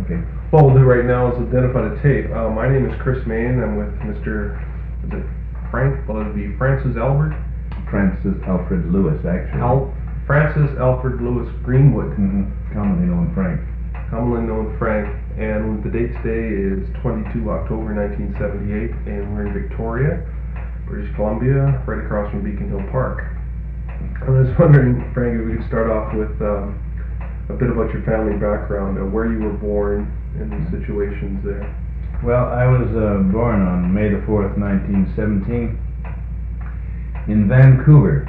Okay. What we'll do right now is identify the tape. My name is Chris Main. I'm with Mr. Is it Frank? Well, it'd be Francis Albert. Francis Alfred Lewis, actually. Francis Alfred Lewis Greenwood. Commonly known Frank. Commonly known Frank. And the date today is 22 October 1978, and we're in Victoria, British Columbia, right across from Beacon Hill Park. I was wondering, Frank, if we could start off with a bit about your family background, where you were born, and the situations there. Well, I was born on May the 4th, 1917, in Vancouver.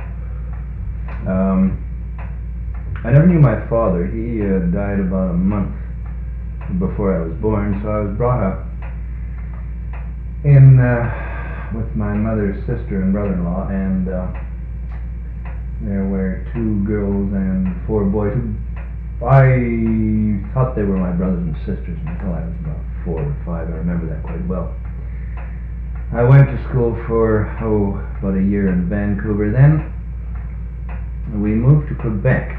I never knew my father. He died about a month before I was born, so I was brought up in with my mother's sister and brother-in-law, and there were 2 girls and 4 boys who I thought they were my brothers and sisters until I was about 4 or 5. I remember that quite well. I went to school for about a year in Vancouver. Then we moved to Quebec,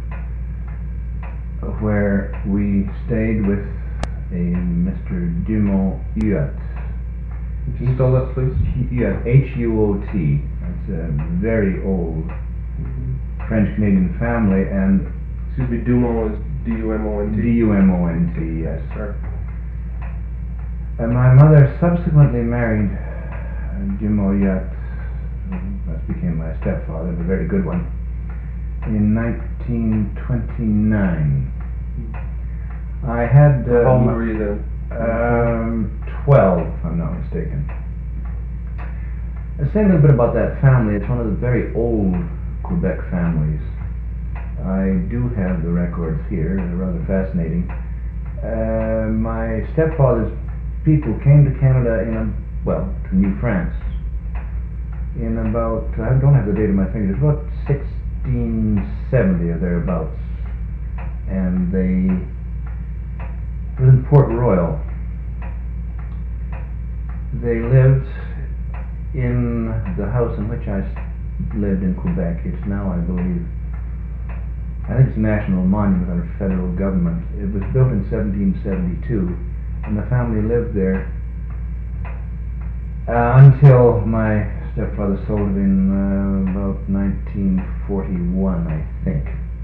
where we stayed with a Mr. Dumont-Huot. Can you spell that, please? Huot, H-U-O-T. That's a very old French-Canadian family, and excuse me, Dumont is D-U-M-O-N-T? D-U-M-O-N-T, yes. Sorry. And my mother subsequently married Dumont-Huot, that became my stepfather, a very good one, in 1929. I had... How old were you then? 12, if I'm not mistaken. I'll say a little bit about that family. It's one of the very old Quebec families. I do have the records here. They're rather fascinating. My stepfather's people came to Canada to New France in about, I don't have the date of my fingers, about 1670 or thereabouts. And it was in Port Royal. They lived in the house in which I lived in Quebec. It's now, I believe, I think it's a national monument under federal government. It was built in 1772, and the family lived there until my stepfather sold it in about 1941, I think.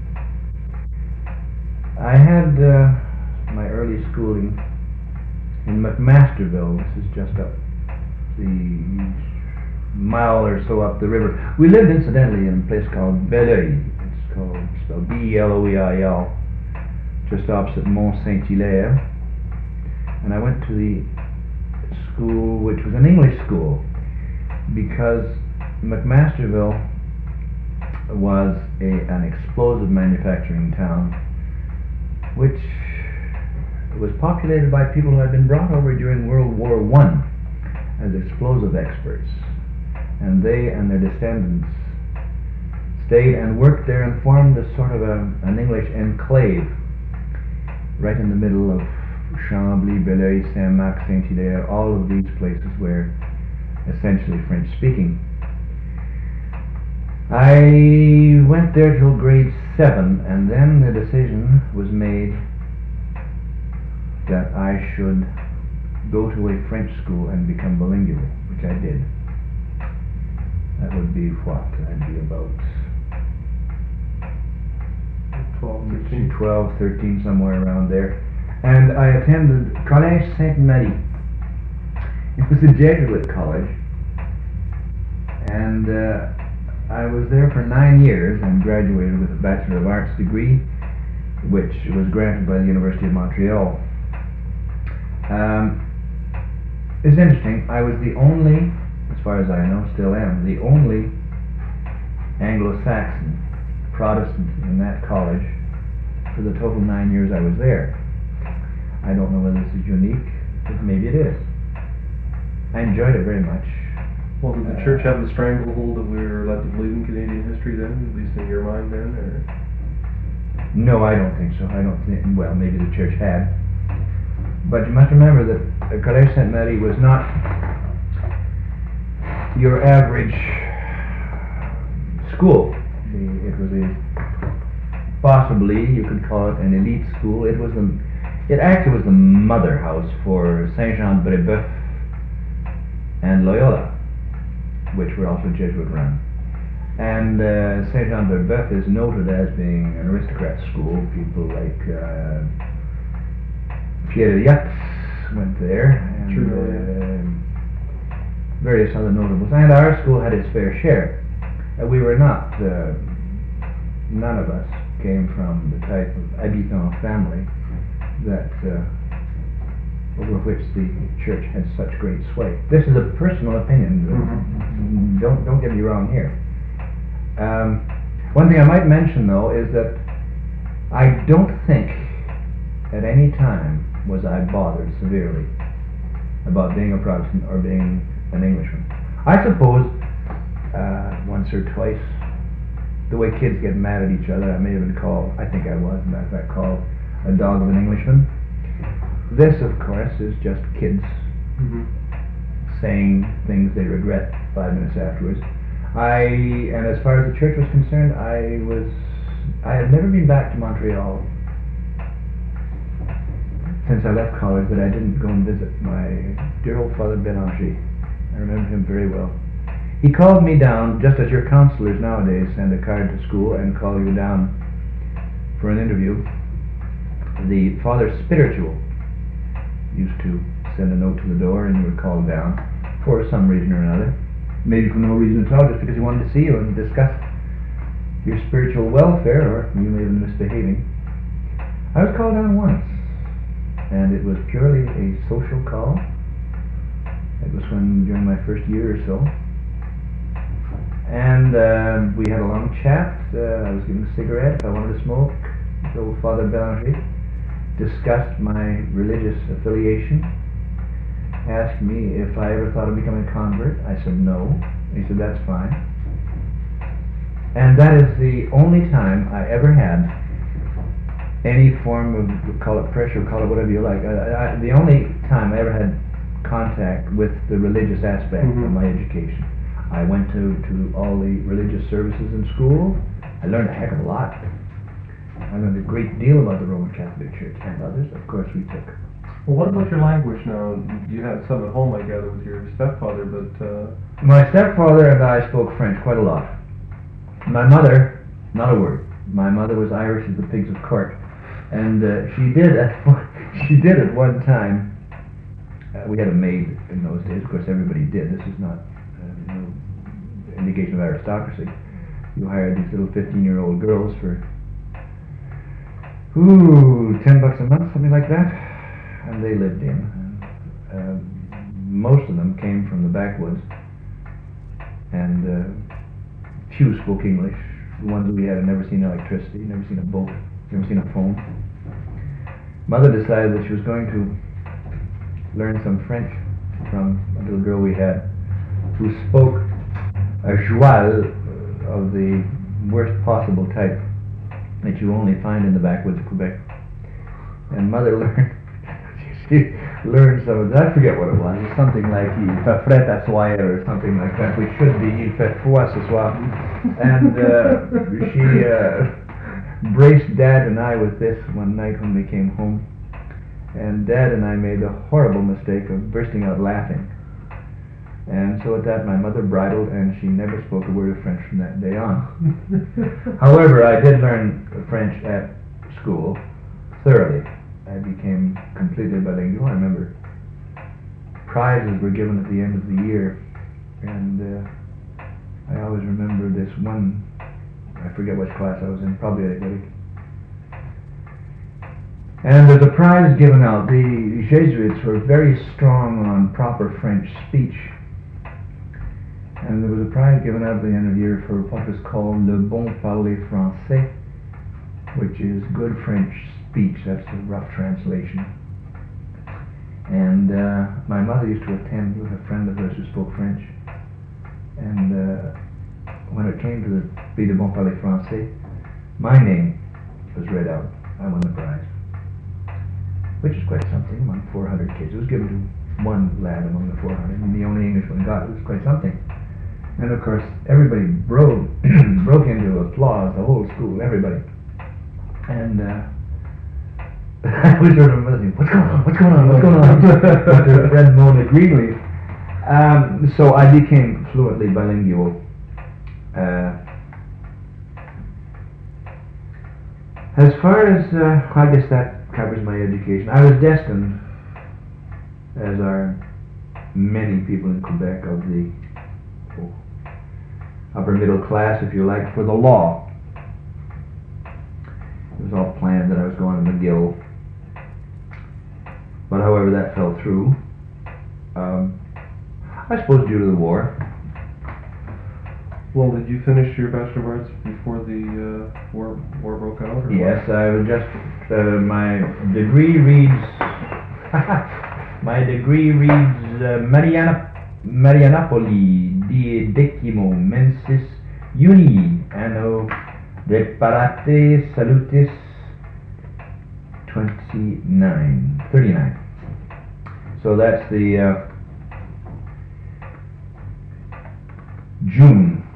I had my early schooling in McMasterville. This is just up the mile or so up the river. We lived incidentally in a place called Belleuil. It's spelled B-E-L-O-E-I-L, just opposite Mont Saint-Hilaire. And I went to the school, which was an English school, because McMasterville was an explosive manufacturing town, which was populated by people who had been brought over during World War I as explosive experts. And they and their descendants stayed and worked there and formed a sort of an English enclave right in the middle of Chambly, Belleuil, Saint-Marc, Saint-Hilaire. All of these places were essentially French-speaking. I went there till grade 7, and then the decision was made that I should go to a French school and become bilingual, which I did. That would be what? I'd be about 12, 13, somewhere around there. And I attended Collège Sainte-Marie. It was a Jesuit college, and I was there for 9 years and graduated with a Bachelor of Arts degree, which was granted by the University of Montreal. It's interesting, I was the only, as far as I know, still am, the only Anglo-Saxon Protestant in that college for the total 9 years I was there. I don't know whether this is unique, but maybe it is. I enjoyed it very much. Well, did the church have the stranglehold that we were led to believe in Canadian history then, at least in your mind then, or? No, I don't think so. I don't think, well, maybe the church had. But you must remember that Collège Sainte-Marie was not your average school. It was possibly, you could call it an elite school. It was It actually was the mother house for Saint Jean de Brébeuf and Loyola, which were also Jesuit run. And Saint Jean de Brébeuf is noted as being an aristocrat school. People like Pierre Yats went there, and various other notables. And our school had its fair share. We were not, none of us came from the type of habitant family that over which the church had such great sway. This is a personal opinion. Don't get me wrong here. One thing I might mention, though, is that I don't think at any time was I bothered severely about being a Protestant or being an Englishman. I suppose once or twice, the way kids get mad at each other, I may have been called, I think I was, in fact, called a dog of an Englishman. This, of course, is just kids saying things they regret 5 minutes afterwards. And as far as the church was concerned, I had never been back to Montreal since I left college, but I didn't go and visit my dear old Father Bélanger. I remember him very well. He called me down, just as your counselors nowadays send a card to school and call you down for an interview. The Father Spiritual used to send a note to the door and you were called down for some reason or another. Maybe for no reason at all, just because he wanted to see you and discuss your spiritual welfare, or you may have been misbehaving. I was called down once, and it was purely a social call. It was during my first year or so. And we had a long chat. I was given a cigarette if I wanted to smoke. So Father Bélanger discussed my religious affiliation, asked me if I ever thought of becoming a convert. I said no. He said that's fine. And that is the only time I ever had any form of, call it pressure, call it whatever you like. The only time I ever had contact with the religious aspect of my education. I went to all the religious services in school. I learned a heck of a lot. I learned a great deal about the Roman Catholic Church and others. Of course, we took. Well, what about your language now? You had some at home, I gather, with your stepfather, but... My stepfather and I spoke French quite a lot. My mother, not a word. My mother was Irish as the pigs of Cork. And she did at one time. We had a maid in those days. Of course, everybody did. This is not no indication of aristocracy. You hired these little 15-year-old girls for $10 a month, something like that, and they lived in. Most of them came from the backwoods, and few spoke English. The ones we had never seen electricity, never seen a boat, never seen a phone. Mother decided that she was going to learn some French from a little girl we had who spoke a joual of the worst possible type that you only find in the backwoods of Quebec. And Mother she learned some of that. I forget what it was. It was something like il fait frais à soir or something like that, which should be il fait froid ce soir. And she braced Dad and I with this one night when we came home. And Dad and I made the horrible mistake of bursting out laughing. And so at that, my mother bridled, and she never spoke a word of French from that day on. However, I did learn French at school thoroughly. I became completely bilingual. I remember prizes were given at the end of the year, and I always remember this one. I forget which class I was in, probably athletic. And there's a prize given out. The Jesuits were very strong on proper French speech. And there was a prize given out at the end of the year for what was called le bon parler français, which is good French speech. That's the rough translation. And my mother used to attend with a friend of hers who spoke French. And when it came to the prix de bon parler français, my name was read out. I won the prize, which is quite something among 400 kids. It was given to one lad among the 400, and the only Englishman got it. It was quite something. And of course, everybody broke into applause, the whole school, everybody. And I was sort of listening, what's going on, what's going on, what's going on? With the red Mona Greenleaf. So I became fluently bilingual. As far as, I guess that covers my education. I was destined, as are many people in Quebec of the upper middle class, if you like, for the law. It was all planned that I was going to McGill. But however that fell through, I suppose due to the war. Well, did you finish your Bachelor of Arts before the war broke out? Or Yes, I was just, my degree reads, Marianapoli die decimo mensis Juni anno reparate salutis 39. So that's the June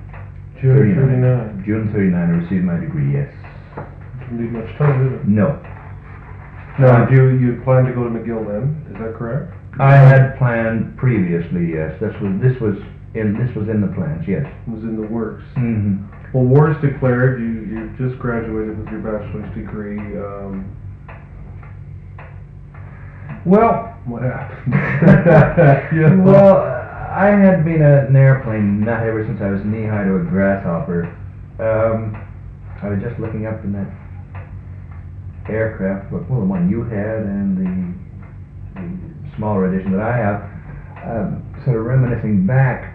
39. June 39, I received my degree, yes. Didn't need much time, did it? No. Now, you had planned to go to McGill then, is that correct? I had planned previously, yes. This was in the plans, yes. It was in the works. Mm-hmm. Well, war is declared. You just graduated with your bachelor's degree. Well, what happened? Yeah. Well, I had been an airplane nut ever since I was knee-high to a grasshopper. I was just looking up in that aircraft book, well, the one you had and the smaller edition that I have, sort of reminiscing back.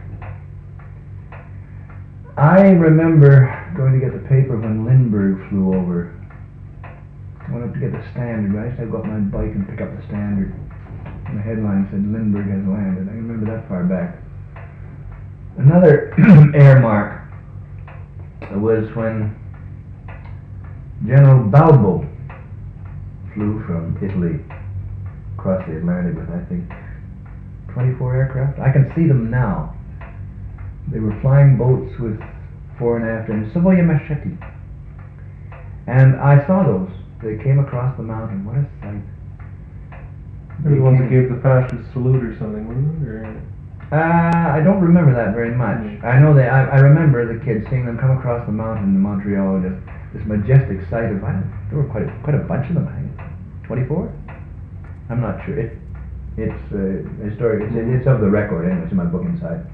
I remember going to get the paper when Lindbergh flew over. I went up to get the Standard. I used to go up my bike and pick up the Standard. And the headline said, Lindbergh has landed. I remember that far back. Another air mark was when General Balbo flew from Italy across the Atlantic with, I think, 24 aircraft. I can see them now. They were flying boats with fore and aft engines, Savoia Machetti. And I saw those. They came across the mountain. What a sight. They were the ones that gave the fascist salute or something, wasn't it? Or? I don't remember that very much. I know I remember the kids seeing them come across the mountain in Montreal, just this majestic sight of, there were quite a bunch of them, I think. 24? I'm not sure. It's historic. It's of the record, anyway. It's in my book inside.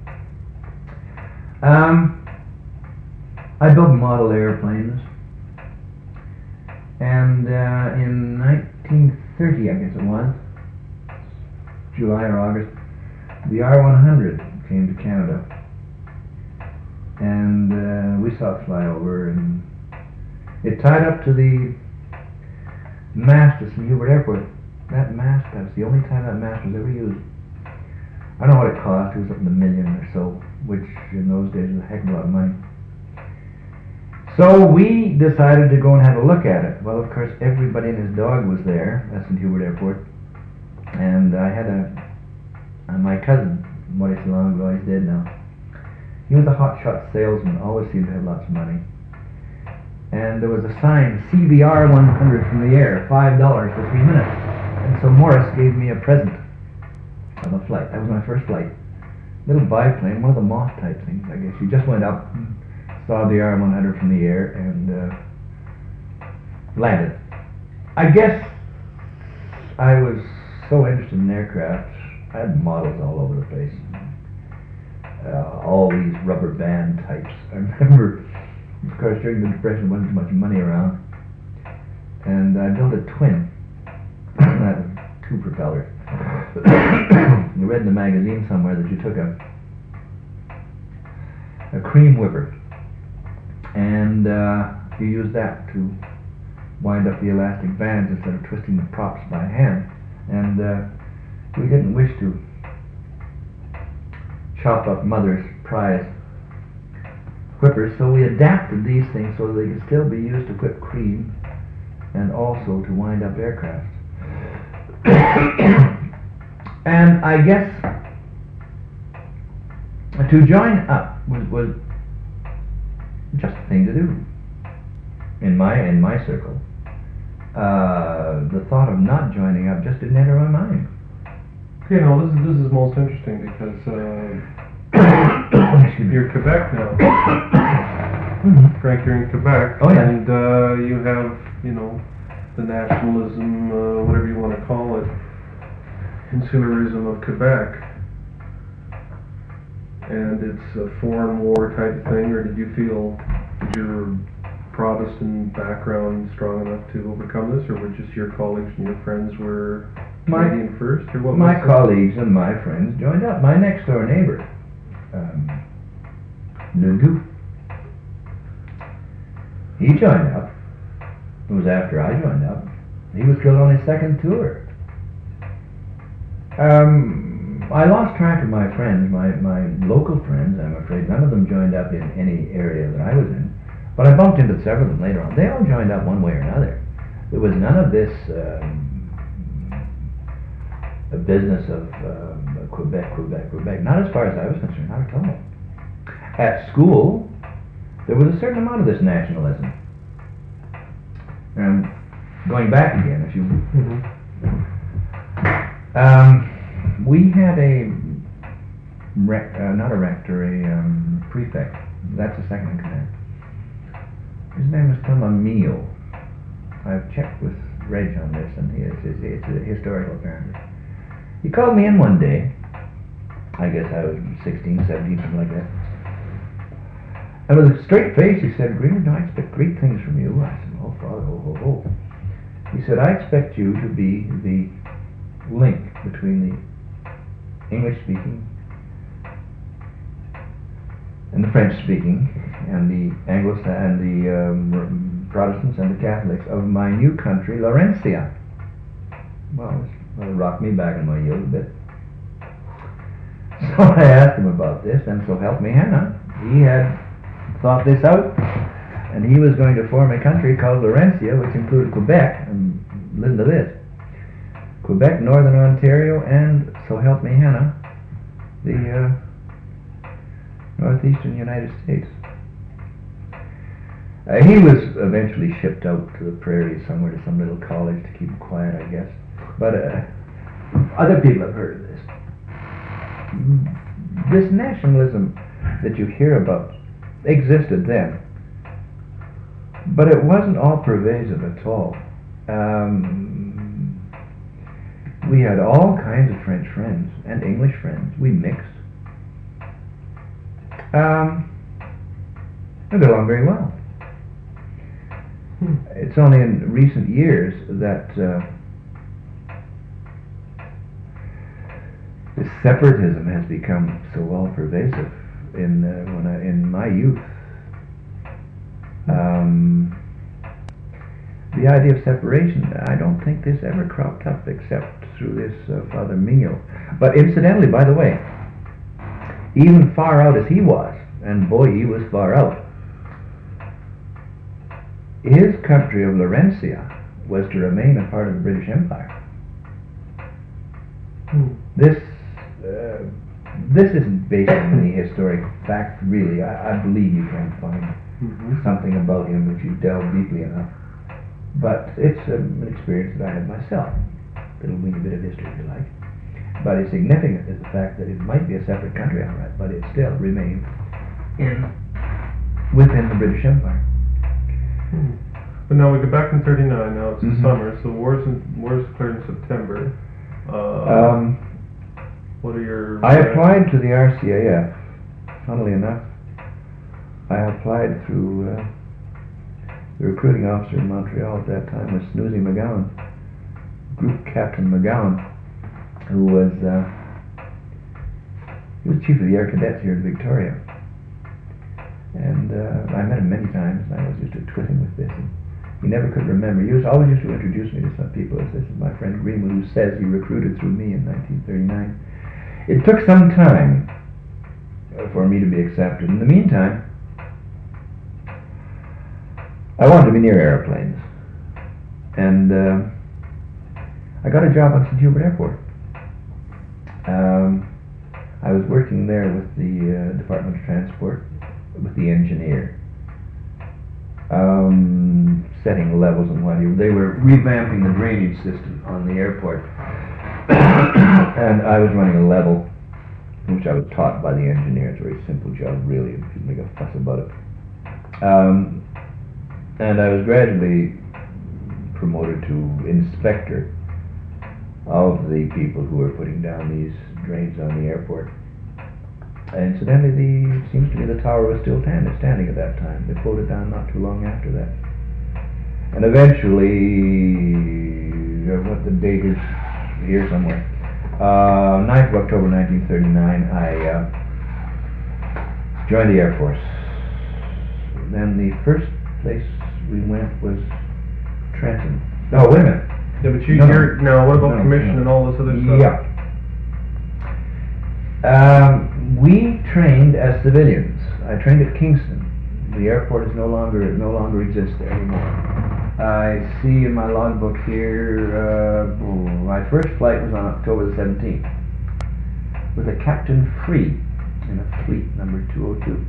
I built model airplanes, and in 1930, I guess it was, July or August, the R-100 came to Canada, and we saw it fly over, and it tied up to the mast at St. Hubert Airport. That mast, that's the only time that mast was ever used. I don't know what it cost. It was up in the million or so, which in those days was a heck of a lot of money. So we decided to go and have a look at it. Well, of course, everybody and his dog was there at St. Hubert Airport, and I had my cousin, Maurice Longo, he's dead now. He was a hotshot salesman, always seemed to have lots of money. And there was a sign, CBR 100 from the air, $5 for 3 minutes. And so Morris gave me a present of a flight. That was my first flight. Little biplane, one of the moth type things, I guess. You just went up, saw the R-100 from the air, and landed. I guess I was so interested in aircraft, I had models all over the place. All these rubber band types. I remember, of course, during the Depression, there wasn't much money around, and I built a twin. That was 2 propellers. You read in the magazine somewhere that you took a cream whipper, and you used that to wind up the elastic bands instead of twisting the props by hand. And we didn't wish to chop up Mother's prize whippers, so we adapted these things so they could still be used to whip cream and also to wind up aircraft. And I guess to join up was just a thing to do in my circle. the thought of not joining up just didn't enter my mind. Okay, now this is most interesting because you're Quebec now. Mhm. Frank, you're in Quebec. Oh, yeah. And you have, you know, the nationalism, whatever you want to call it, insularism of Quebec. And it's a foreign war type of thing, or did you feel that your Protestant background strong enough to overcome this, or were just your colleagues and your friends were Canadian first, or what? My colleagues and my friends joined up. My next door neighbor, Nundu, he joined up. It was after I joined up. He was killed on his second tour. I lost track of my friends, my local friends. I'm afraid none of them joined up in any area that I was in, but I bumped into several of them later on. They all joined up one way or another. There was none of this a business of Quebec. Not as far as I was concerned, not at all. At school, there was a certain amount of this nationalism. Going back again, if you... we had not a rector, a prefect. That's the second in command. His name was Tom Emile. I've checked with Reg on this, and it's a historical apparently. He called me in one day. I guess I was 16, 17, something like that. And with a straight face, he said, "Greenwood, I expect great things from you." I said, "Oh, Father, ho. He said, "I expect you to be the link between the English-speaking and the French-speaking and the and the Protestants and the Catholics of my new country, Laurentia." Well, it rocked me back in my heels a bit. So I asked him about this, and so help me Hannah, he had thought this out, and he was going to form a country called Laurentia, which included Quebec, and listen to this, Quebec, Northern Ontario, and, so help me Hannah, the northeastern United States. He was eventually shipped out to the prairies somewhere to some little college to keep him quiet, I guess. But other people have heard of this. This nationalism that you hear about existed then, but it wasn't all pervasive at all. We had all kinds of French friends and English friends. We mixed. We got along very well. It's only in recent years that this separatism has become so all pervasive. In my youth, the idea of separation, I don't think this ever cropped up except through this Father Mignon. But incidentally, by the way, even far out as he was, and boy, he was far out, his country of Laurentia was to remain a part of the British Empire. This isn't based on any historic fact, really. I believe you can find something about him if you delve deeply enough. But it's an experience that I had myself. A little weeny bit of history, if you like. But it's significant is the fact that it might be a separate country, all right, but it still remained within the British Empire. But now we go back in '39. Now it's the summer, so war's declared in September. What are your... I applied to the RCAF. Funnily enough, I applied through the recruiting officer in Montreal at that time was Snoozy McGowan, Group Captain McGowan, who was he was chief of the Air Cadets here in Victoria. And I met him many times, and I was just twitting with this. And he never could remember. He always used to introduce me to some people as, "This is my friend Greenwood, who says he recruited through me in 1939. It took some time for me to be accepted. In the meantime, I wanted to be near airplanes. And I got a job on St. Hubert Airport. I was working there with the Department of Transport, with the engineer. setting levels and what have you. They were revamping the drainage system on the airport. And I was running a level, which I was taught by the engineer. It's a very simple job, really. You could make a fuss about it. And I was gradually promoted to inspector of the people who were putting down these drains on the airport. Incidentally, it seems to me the tower was still standing at that time. They pulled it down not too long after that. And eventually, what the date is here somewhere, 9th of October 1939, I joined the Air Force. Then the first place we went was Trenton. No, wait a minute. Yeah, but you're now. What about commission and all this other stuff? Yeah. We trained as civilians. I trained at Kingston. The airport is no longer exists there anymore. I see in my logbook here, my first flight was on October the 17th with a Captain Free in a fleet number 202.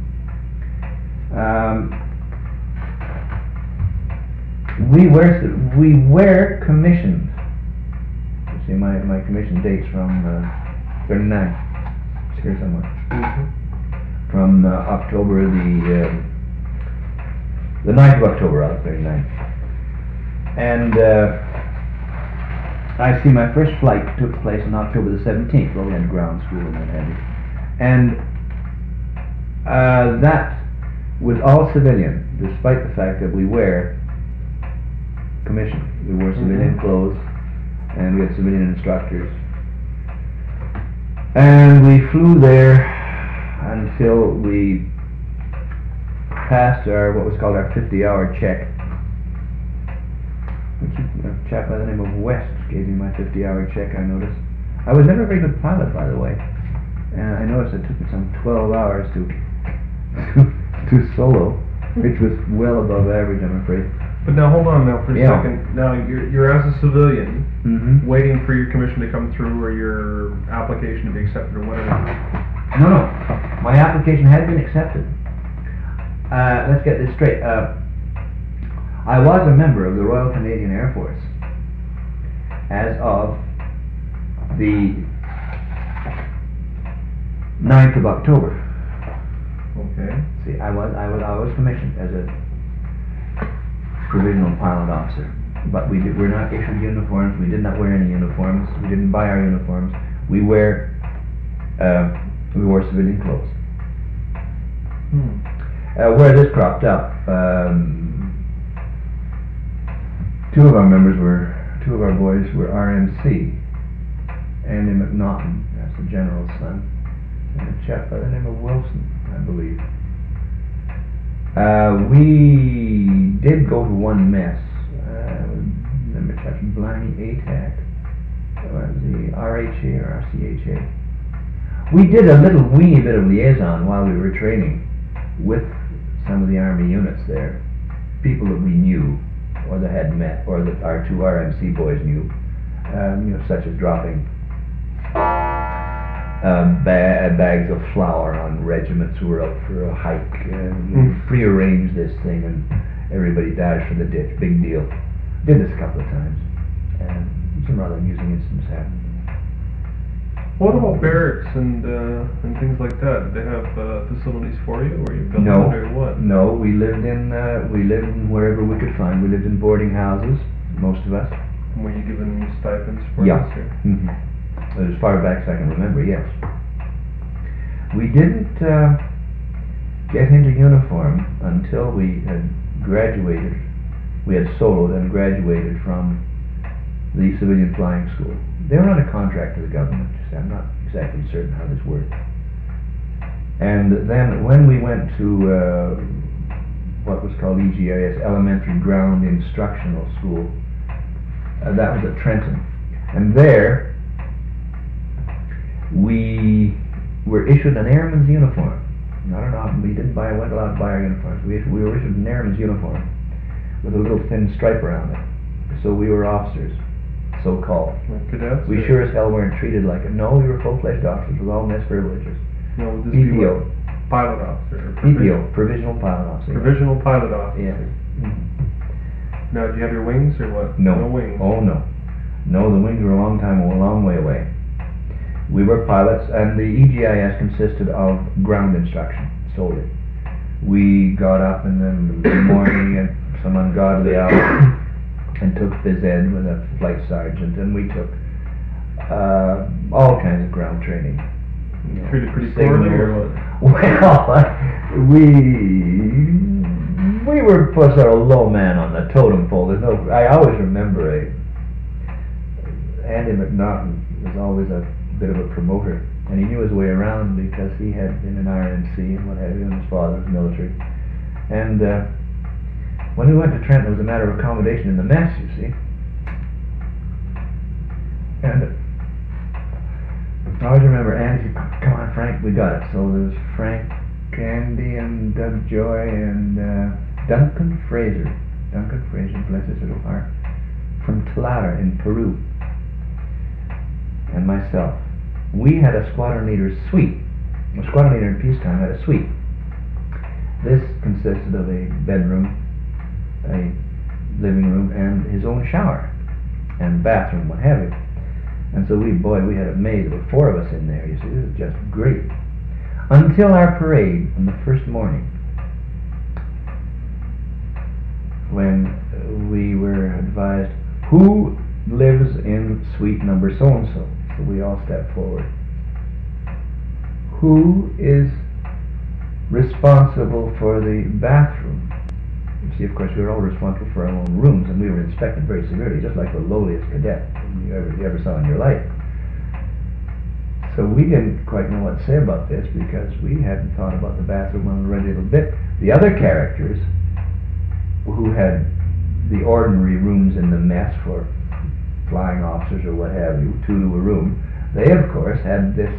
We were commissioned. You see, my commission dates from 39. It's here somewhere. From October the 9th of October out of 39. And I see my first flight took place on October the 17th. Well, we had ground school and what have you. And that was all civilian, despite the fact that we were commissioned. We wore civilian clothes, and we had civilian instructors. And we flew there until we passed what was called our 50-hour check. A chap by the name of West gave me my 50-hour check, I noticed. I was never a very good pilot, by the way. And I noticed it took me some 12 hours to solo, which was well above average, I'm afraid. But now hold on now for a second. Now you're as a civilian, waiting for your commission to come through or your application to be accepted or whatever. No. My application had been accepted. Let's get this straight. I was a member of the Royal Canadian Air Force as of the 9th of October. Okay. See, I was commissioned as a provisional pilot officer, but we were not issued uniforms. We did not wear any uniforms. We didn't buy our uniforms. We wore civilian clothes. Where this cropped up, two of our boys were RMC. Andy McNaughton, that's the general's son, and a chap by the name of Wilson, I believe. We did go to one mess. Remember chaps Blarney ATAC, the RHA or RCHA. We did a little weeny bit of liaison while we were training with some of the Army units there, people that we knew or that had met or that our two RMC boys knew, such as dropping bags of flour on regiments who were out for a hike. We prearranged this thing and everybody dashed for the ditch. Big deal. Did this a couple of times, and some rather amusing incidents happened. What about barracks and things like that? Did they have facilities for you, or you built them or what? No, we lived in wherever we could find. We lived in boarding houses, most of us. And were you given stipends for this? Yeah. As far back as I can remember, yes. We didn't get into uniform until we had graduated. We had soloed and graduated from the civilian flying school. They were on a contract to the government. I'm not exactly certain how this worked. And then when we went to what was called EGIS, Elementary Ground Instructional School, that was at Trenton. And there we were issued an airman's uniform. I don't know, we didn't went allowed to buy our uniforms. We were issued an airman's uniform with a little thin stripe around it. So we were officers, so-called. Cadets? We sure as hell weren't treated like it. No, we were full-fledged officers with all mess privileges. No, would this PPO. Pilot officer? PPO, Provisional Pilot Officer. Provisional Pilot Officer. Yeah. Now, did you have your wings or what? No. No wings. Oh no. No, the wings were a long way away. We were pilots, and the EGIS consisted of ground instruction solely. We got up in the morning at some ungodly hour and took phys ed with a flight sergeant, and we took all kinds of ground training. You know, Treated pretty poorly or what? Well, we were put sort of low man on the totem pole. There's no. I always remember Andy McNaughton was always a bit of a promoter, and he knew his way around because he had been in RNC and what have you, and his father was military. And when we went to Trenton, it was a matter of accommodation in the mess, you see. And I always remember Andy said, "Come on, Frank, we got it." So there's Frank, Andy, and Doug Joy, and Duncan Fraser. Duncan Fraser, bless his little heart, from Tlaxcala in Peru, and myself. We had a squadron leader's suite. A squadron leader in peacetime had a suite. This consisted of a bedroom, a living room, and his own shower, and bathroom, what have you. And so we had it made. There were 4 of us in there, you see. This is just great. Until our parade on the first morning, when we were advised, who lives in suite number so-and-so? So we all stepped forward. Who is responsible for the bathroom? You see, of course, we were all responsible for our own rooms, and we were inspected very severely, just like the lowliest cadet you ever saw in your life. So we didn't quite know what to say about this because we hadn't thought about the bathroom already a little bit. The other characters who had the ordinary rooms in the mess for flying officers or what have you, 2 to a room, they of course had the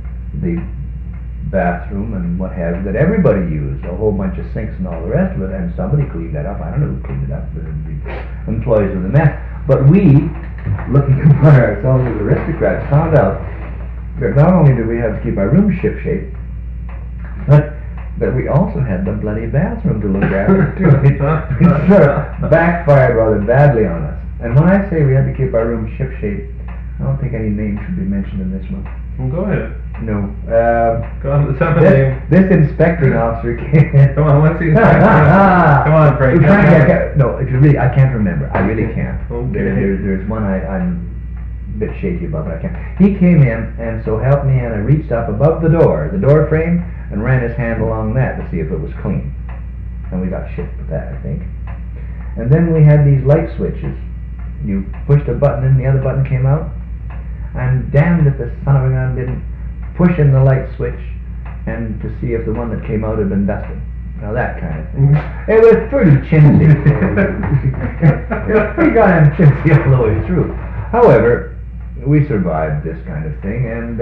bathroom and what have you that everybody used, a whole bunch of sinks and all the rest of it, and somebody cleaned that up. I don't know who cleaned it up, but the employees of the mess. But we, looking upon ourselves as aristocrats, found out that not only did we have to keep our room shipshape, but that we also had the bloody bathroom to look after too. It sort of backfired rather badly on us. And when I say we had to keep our room shipshape, I don't think any names should be mentioned in this one. Well, go ahead. No. Go on, let's have a name. This inspecting officer came. Come on, what's the inspecting officer? Come on, Frank. I can't remember. I really can't. Okay. There's one I'm a bit shaky about, but I can't. He came in, and so help me, and I reached up above the door frame, and ran his hand along that to see if it was clean. And we got shipped with that, I think. And then we had these light switches. You pushed a button in, the other button came out. I'm damned if the son of a gun didn't push in the light switch and to see if the one that came out had been dusted. Now that kind of thing. It was pretty chintzy. It was pretty goddamn chintzy all the way through. However, we survived this kind of thing, and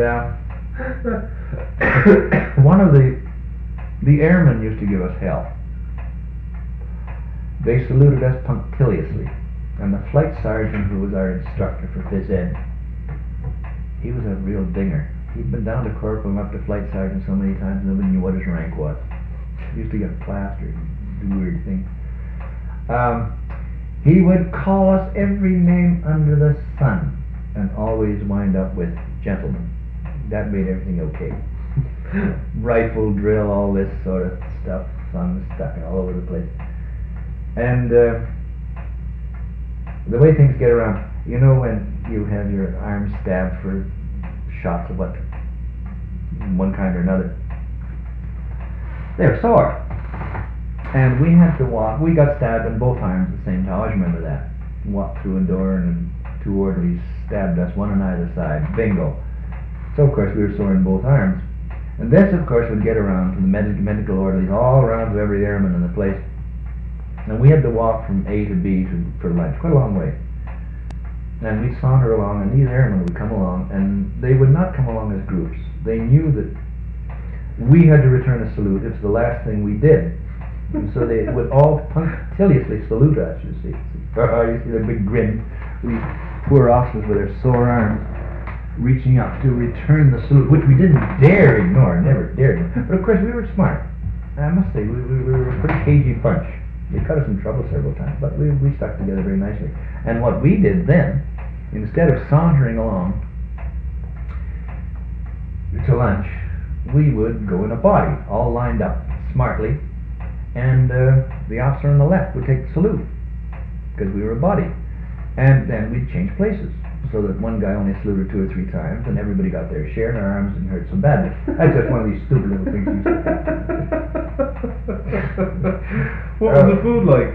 one of the airmen used to give us hell. They saluted us punctiliously, and the flight sergeant who was our instructor for phys ed, he was a real dinger. He'd been down to corporal and up to flight sergeant so many times nobody knew what his rank was. He used to get plastered and do weird things. He would call us every name under the sun and always wind up with gentlemen. That made everything okay. Rifle drill, all this sort of stuff, sun stuck all over the place. And the way things get around, you know, when you have your arm stabbed for shots of what, one kind or another, they're sore. And we had to walk, we got stabbed in both arms at the same time, I always remember that. Walked through a door and 2 orderlies stabbed us, one on either side, bingo. So of course we were sore in both arms. And this of course would get around to the medical orderlies, all around to every airman in the place. And we had to walk from A to B for lunch, quite a long way. And we'd saunter along, and these airmen would come along, and they would not come along as groups. They knew that we had to return a salute. It's the last thing we did. And so they would all punctiliously salute us, you see. You see the big grin. We poor officers with their sore arms reaching up to return the salute, which we didn't dare ignore, never dared. But of course we were smart. I must say, we were a pretty cagey bunch. They got us in trouble several times, but we stuck together very nicely. And what we did then, instead of sauntering along to lunch, we would go in a body, all lined up smartly, and the officer on the left would take the salute, because we were a body. And then we'd change places, so that one guy only saluted 2 or 3 times, and everybody got their share, and our arms didn't hurt so badly. That's just one of these stupid little things you say. What was the food like?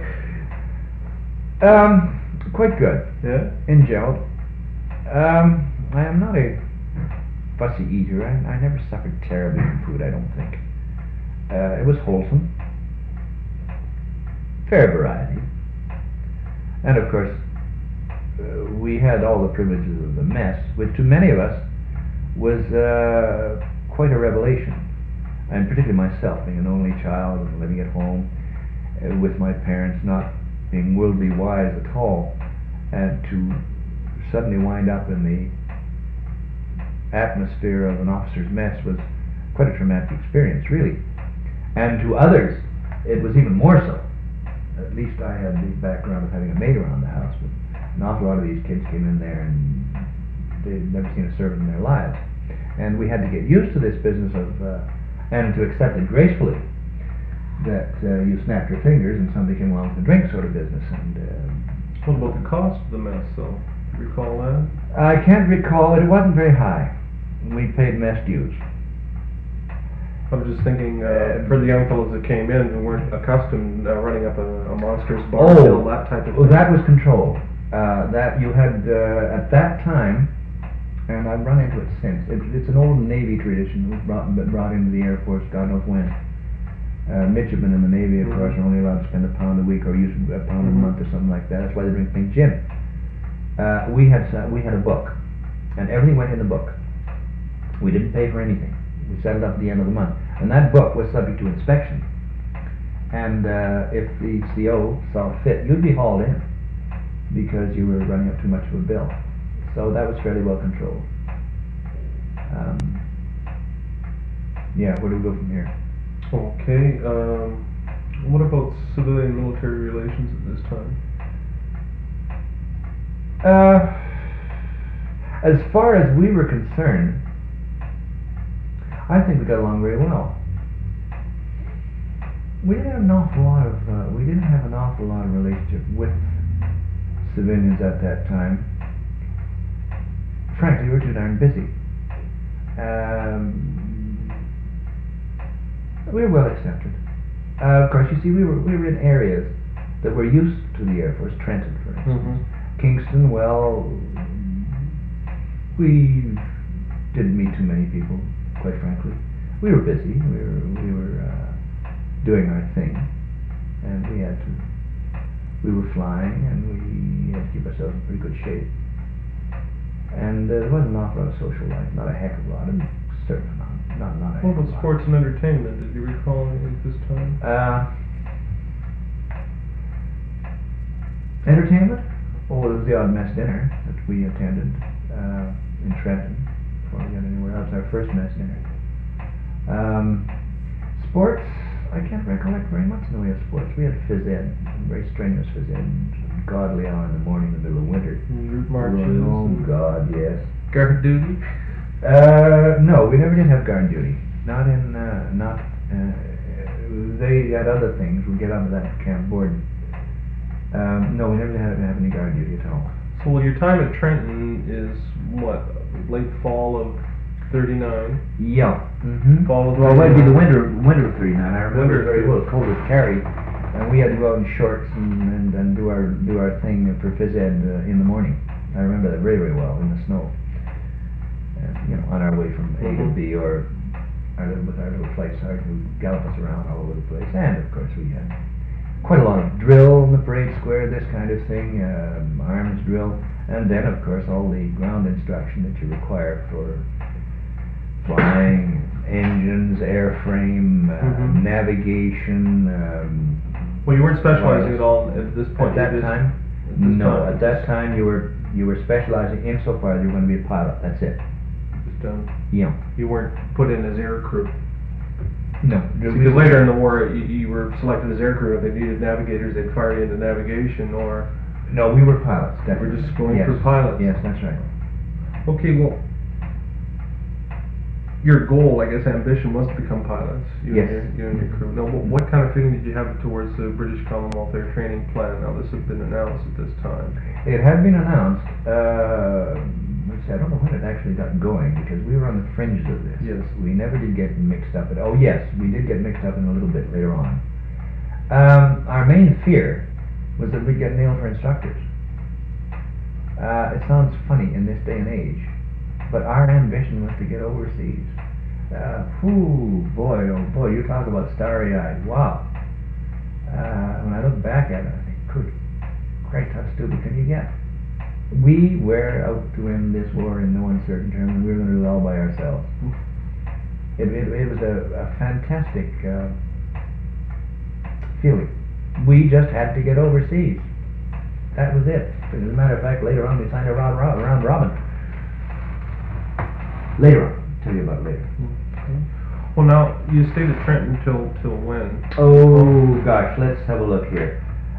Quite good. Yeah? In general. I am not a fussy eater. I never suffered terribly from food, I don't think. It was wholesome. Fair variety. And of course, we had all the privileges of the mess, which to many of us was quite a revelation. And particularly myself, being an only child and living at home with my parents, not being worldly wise at all, and to suddenly wind up in the atmosphere of an officer's mess was quite a traumatic experience, really. And to others, it was even more so. At least I had the background of having a maid around the house, but an awful lot of these kids came in there and they'd never seen a servant in their lives. And we had to get used to this business of, and to accept it gracefully, that you snapped your fingers and somebody came along with a drink sort of business. And what about the cost of the mess, though? Do you recall that? I can't recall it. It wasn't very high. We paid mess dues. I was just thinking, for the young fellows that came in who weren't accustomed running up a monstrous bar bill, that type of thing. That was controlled. That you had, at that time, and I've run into it since, it's an old Navy tradition. It was brought into the Air Force, God knows when. Midshipmen in the Navy, of course, are only allowed to spend £1 a week or use £1 a month or something like that. That's why they drink pink gin. We had a book, and everything went in the book. We didn't pay for anything. We set it up at the end of the month, and that book was subject to inspection. And if the CO saw fit, you'd be hauled in because you were running up too much of a bill. So that was fairly well controlled. Yeah, where do we go from here? Okay. What about civilian-military relations at this time? As far as we were concerned, I think we got along very well. We didn't have an awful lot of relationship with civilians at that time. Frankly, we were too darn busy. We were well accepted. Of course, you see, we were in areas that were used to the Air Force. Trenton, for instance. Kingston, well, we didn't meet too many people, quite frankly. We were busy. We were doing our thing, and we were flying, and we had to keep ourselves in pretty good shape. And there wasn't an awful lot of social life, not a heck of a lot, and certainly not a heck of a lot. What about sports and entertainment? Did you recall anything at this time? Entertainment? Oh, there was the odd mess dinner that we attended in Trenton before we got anywhere else. Our first mess dinner. Sports? I can't recollect very much in the way of sports. We had phys ed, very strenuous phys ed, godly hour in the morning in the middle of winter. Route marches. Oh God, yes. Guard duty. No, we never did have guard duty. They had other things. We'll get onto that at Camp Borden. No, we never had to have any guard duty at all. So your time at Trenton is what, late fall of '39? Yeah. Fall of well, it might be 39. the winter of '39. I remember it very well. Cold as Kerry, and we had to go out in shorts and do our thing for phys ed in the morning. I remember that very, very well in the snow. On our way from A to B, or with our little flight sergeant who galloped us around all over the place. And of course we had quite a lot of drill in the parade square, this kind of thing, arms drill, and then of course all the ground instruction that you require for flying, engines, airframe, navigation. Well, you weren't specializing at all at this point. At that time? No, at that time you were specializing insofar as you were going to be a pilot. That's it. Just Yeah. You weren't put in as air crew. No. Because later in the war, you were selected as aircrew. If they needed navigators, they'd fire you into navigation, or No, we were pilots, we're definitely. just going Yes. for pilots. Yes, that's right. Okay, well, your goal, I guess, ambition was to become pilots. Yes. You and your crew. Now, what kind of feeling did you have towards the British Commonwealth Air Training Plan? Now, this has been announced at this time. It had been announced, let's see, I don't know when it actually got going, because we were on the fringes of this. Yes. We never did get mixed up oh yes, we did get mixed up in a little bit later on. Our main fear was that we'd get nailed for instructors. It sounds funny in this day and age, but our ambition was to get overseas. Oh boy, you talk about starry-eyed, wow. When I look back at it, I think, good Christ, how stupid can you get? We were out to win this war in no uncertain terms, and we were going to do it all by ourselves. It was a fantastic feeling. We just had to get overseas. That was it. As a matter of fact, later on we signed a round robin. Later on. I'll tell you about it later. Okay. Well, now, you stayed at Trenton till when? Oh gosh, let's have a look here.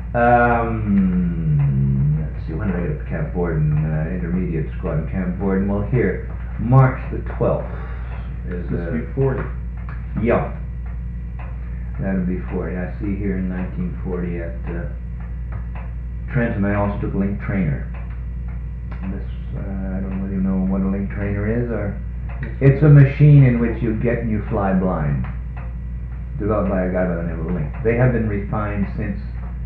Let's see, when did I get up to Camp Borden? Intermediate squad in Camp Borden. Well, here, March the 12th is This would be 40. Yeah. That'll be 40. I see here in 1940 at Trenton I also took link trainer. This, I don't really know what a link trainer is, or it's a machine in which you get and you fly blind. Developed by a guy by the name of Link. They have been refined since,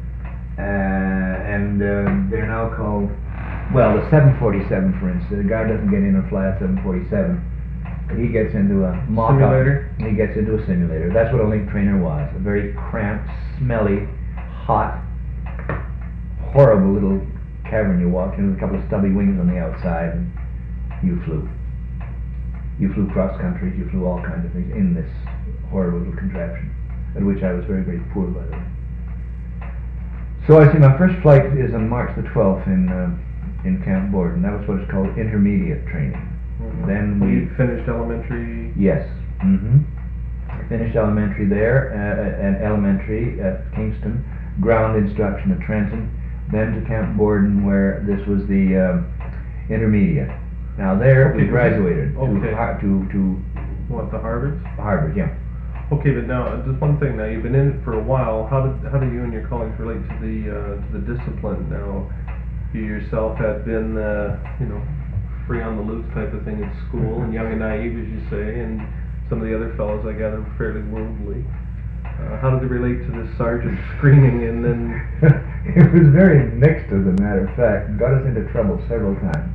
and they're now called, well, the 747, for instance. The guy doesn't get in and fly a 747. He gets into a mock-up. Simulator? He gets into a simulator. That's what a link trainer was. A very cramped, smelly, hot, horrible little cavern you walked in with a couple of stubby wings on the outside, and you flew. You flew cross country, you flew all kinds of things in this horrible little contraption, at which I was very, very poor, by the way. So I see my first flight is on March the 12th in Camp Borden. That was what is called intermediate training. Mm-hmm. Then You we finished elementary. Yes. I finished elementary there, and elementary at Kingston, ground instruction at Trenton, then to Camp Borden, where this was the intermediate. Now there we Okay. graduated Okay. to What, the Harvards? Harvard. Yeah. Okay, but now just one thing. Now you've been in it for a while. How do you and your colleagues relate to the discipline? Now, you yourself had been free on the loose type of thing at school, and young and naive, as you say, and some of the other fellows I gather were fairly worldly. How did it relate to this sergeant screaming and then? It was very mixed, as a matter of fact. Got us into trouble several times.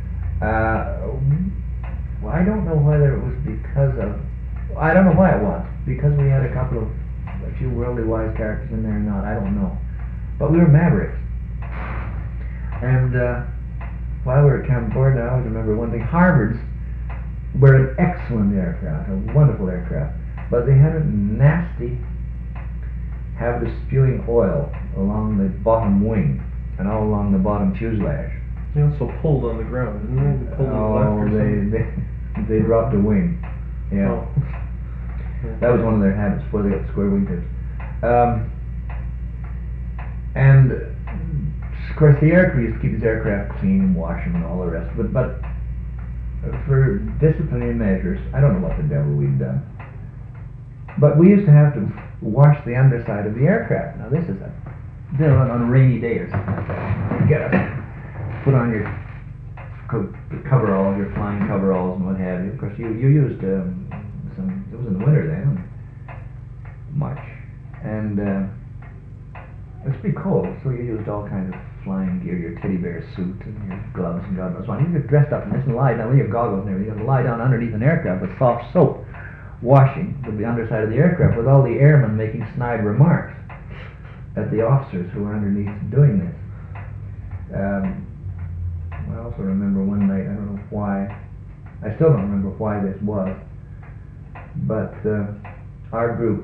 Well, I don't know whether it was because of. I don't know why it was. Because we had a few worldly wise characters in there or not, I don't know. But we were mavericks. And while we were at Camp Borden, I always remember one thing. Harvards were an excellent aircraft, a wonderful aircraft, but they had a nasty habit of spewing oil along the bottom wing and all along the bottom fuselage. They also pulled on the ground, didn't they? They pulled to the left or something. they dropped a wing. Yeah. Oh. That was one of their habits before they got square wingtips. And of course the aircrew used to keep his aircraft clean and wash them and all the rest of it, but for disciplinary measures, I don't know what the devil we'd done, but we used to have to wash the underside of the aircraft. Now this is on a rainy day or something like that. You get up, put on your coveralls, your flying coveralls and what have you. Of course you used it was in the winter then, March, and it's pretty cold, so you used all kinds of flying gear, your teddy bear suit and your gloves and God knows what. You get dressed up in this and lie down with your goggles and everything. You lie down underneath an aircraft with soft soap, washing the underside of the aircraft, with all the airmen making snide remarks at the officers who were underneath doing this. I also remember one night, I don't know why, I still don't remember why this was, but our group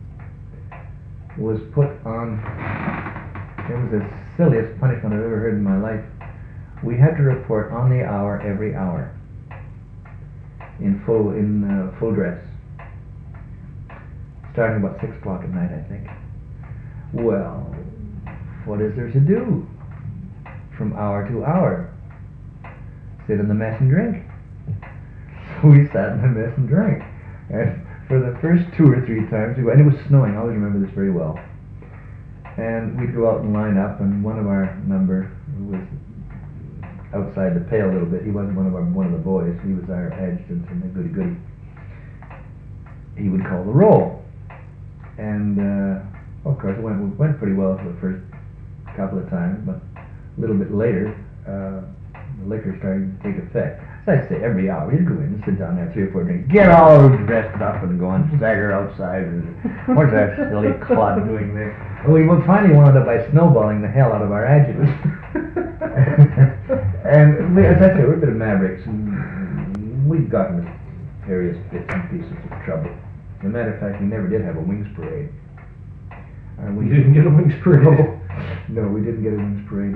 was put on, it was the silliest punishment I've ever heard in my life. We had to report on the hour, every hour, in full dress. starting about 6 o'clock at night, I think. Well, what is there to do from hour to hour? Sit in the mess and drink. So we sat in the mess and drank. And for the first 2 or 3 times, and it was snowing, I always remember this very well. And we'd go out and line up, and one of our number was outside the pale a little bit. He wasn't one of the boys. He was our adjutant and the goody-goody. He would call the roll. And, of course, it went pretty well for the first couple of times, but a little bit later, the liquor started to take effect. So I'd say every hour, he'd go in and sit down there, 3 or 4 drinks, get all dressed up and go and stagger outside. And what's that silly clod doing there? And we finally wound up by snowballing the hell out of our adjutant. And as I say, we're a bit of mavericks, and we've gotten into various bits and pieces of trouble. As a matter of fact, we never did have a wings parade. We didn't get a wings parade? No, we didn't get a wings parade.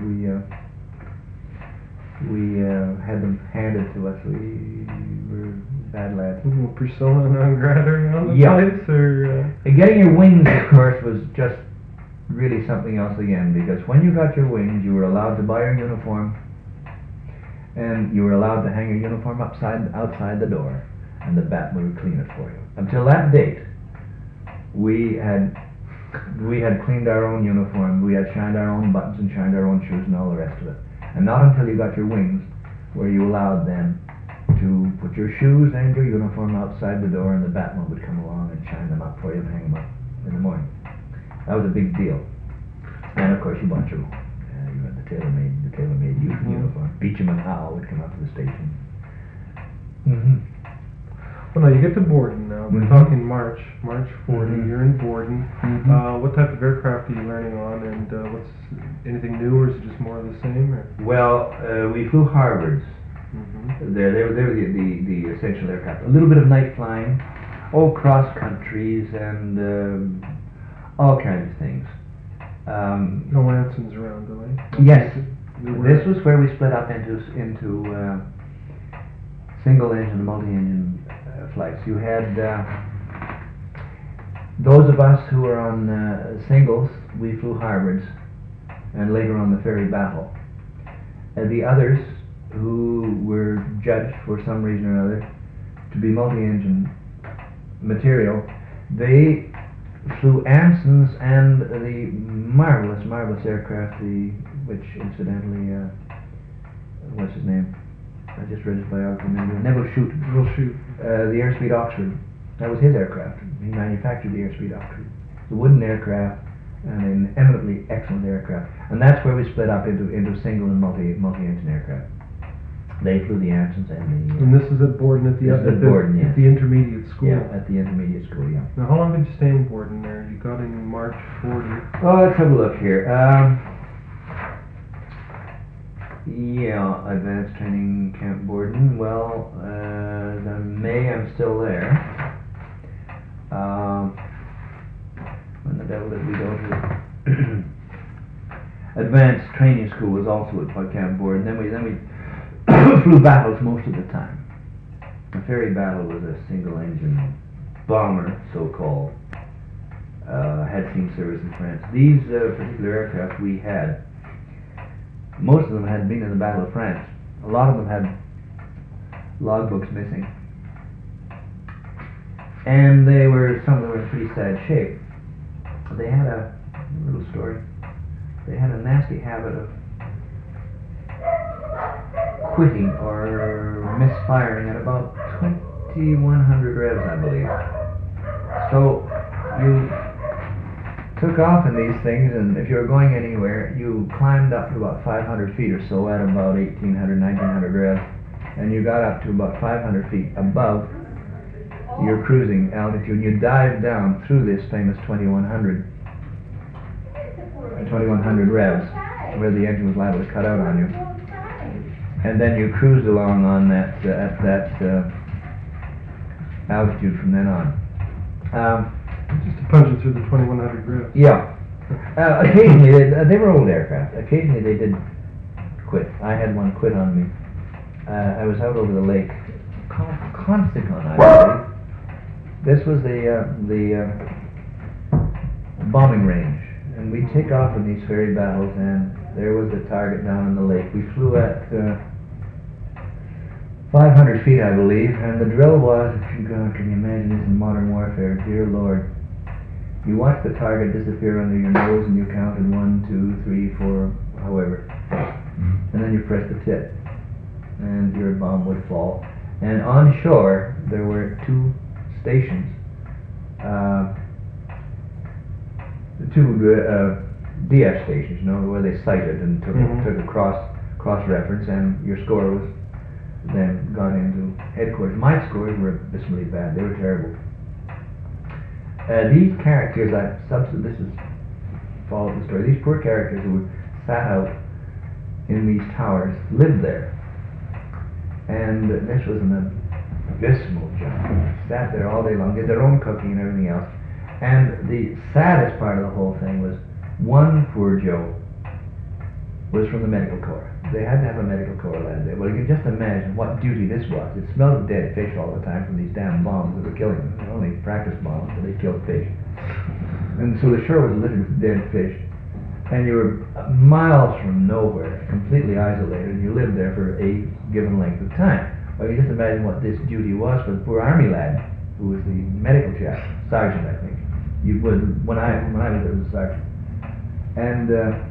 We had them handed to us. We were bad lads. Persona non grata around the place? Or, Getting your wings, of course, was just really something else again, because when you got your wings, you were allowed to buy your uniform, and you were allowed to hang your uniform outside the door, and the bat would clean it for you. Until that date, we had cleaned our own uniform, we had shined our own buttons and shined our own shoes and all the rest of it. And not until you got your wings were you allowed then to put your shoes and your uniform outside the door, and the batman would come along and shine them up for you and hang them up in the morning. That was a big deal. And of course you bought your own. You had the tailor-made uniform. Beecham and Howe would come up to the station. Well, now you get to Borden now. We're talking March 40. You're in Borden. What type of aircraft are you learning on, and what's anything new, or is it just more of the same? Or? Well, we flew Harvards. They were the essential aircraft. A little bit of night flying, cross countries, and all kinds of things. No Ansons around, do they? Yes. This was where we split up into single engine and multi-engine flights. You had those of us who were on singles, we flew Harvards, and later on the Ferry Battle. The others, who were judged for some reason or other to be multi-engine material, they flew Ansons and the marvelous aircraft, which incidentally, what's his name? I just read his biography. Neville Shute. The Airspeed Oxford. That was his aircraft. He manufactured the Airspeed Oxford. It's a wooden aircraft and an eminently excellent aircraft. And that's where we split up into single and multi-engine aircraft. They flew the Ansons and the... And this is at Borden at the intermediate school. Yeah, at the intermediate school, yeah. Now, how long did you stay in Borden there? You got in March 40. Oh, let's have a look here. Advanced Training Camp Borden. Well, May I'm still there. When the devil did we go to? Advanced Training School was also at Camp Borden. Then we flew battles most of the time. The Ferry Battle was a single-engine bomber, so-called. Had seen service in France. These particular aircraft we had, most of them had been in the Battle of France. A lot of them had logbooks missing. And some of them were in pretty sad shape. They had a little story. They had a nasty habit of quitting or misfiring at about 2100 revs, I believe. So you took off in these things, and if you were going anywhere, you climbed up to about 500 feet or so at about 1800, 1900 revs, and you got up to about 500 feet above your cruising altitude, and you dived down through this famous 2100 revs, where the engine was liable to cut out on you. And then you cruised along on at that altitude from then on. Just to punch it through the 2100 revs. Yeah. Occasionally, they were old aircraft. Occasionally they did quit. I had one quit on me. I was out over the lake, Consticon, I believe. This was the bombing range, and we take off in these ferry battles, and there was the target down in the lake. We flew at 500 feet, I believe, and the drill was, God, can you imagine this in modern warfare? Dear Lord. You watch the target disappear under your nose, and you counted 1, 2, 3, 4, however, and then you press the tip, and your bomb would fall. And on shore, there were 2 stations, two DF stations, you know, where they sighted and took a cross reference, and your score was then gone into headquarters. My scores were abysmally bad; they were terrible. These characters, this is follow the story. These poor characters who were sat out in these towers lived there, and this was an abysmal job. Sat there all day long, did their own cooking and everything else. And the saddest part of the whole thing was one poor Joe was from the medical corps. They had to have a medical corps lad there. Well, you can just imagine what duty this was. It smelled of dead fish all the time from these damn bombs that were killing them. They were only practice bombs, but they killed fish. And so the shore was littered with dead fish. And you were miles from nowhere, completely isolated, and you lived there for a given length of time. Well, you just imagine what this duty was for the poor army lad, who was the medical chap, sergeant, I think. You would, when I was there, was a sergeant. And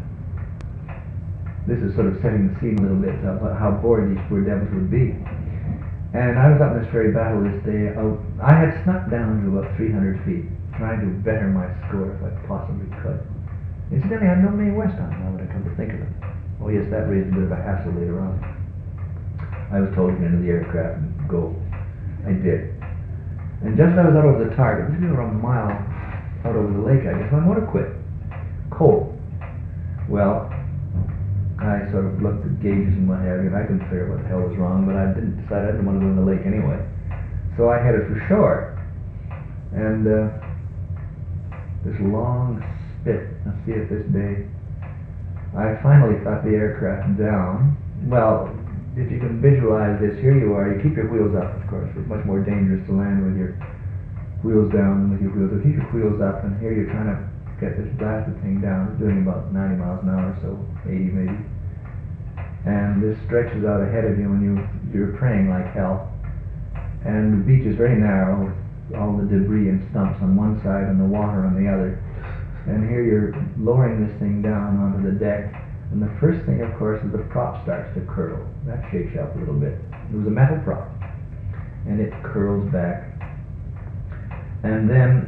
this is sort of setting the scene a little bit about how bored these poor devils would be. And I was up in this ferry battle this day. I had snuck down to about 300 feet, trying to better my score if I possibly could. Incidentally, I had no Mae West on now that I come to think of it. Oh yes, that raised a bit of a hassle later on. I was told to get into the aircraft and go. I did. And just as I was out over the target, this was over a mile out over the lake, I guess, my motor quit. Cold. Well, I sort of looked at gauges and what have you, and I couldn't figure what the hell was wrong, but I didn't decide I didn't want to go in the lake anyway. So I headed for shore. And this long spit, let's see if this day, I finally got the aircraft down. Well, if you can visualize this, here you are, you keep your wheels up, of course. It's much more dangerous to land with your wheels down than with your wheels up. Keep your wheels up, and here you're trying to get this blasted thing down. It's doing about 90 miles an hour or so, 80 maybe. And this stretches out ahead of you, and you're praying like hell. And the beach is very narrow, with all the debris and stumps on one side and the water on the other. And here you're lowering this thing down onto the deck. And the first thing, of course, is the prop starts to curl. That shakes you up a little bit. It was a metal prop. And it curls back. And then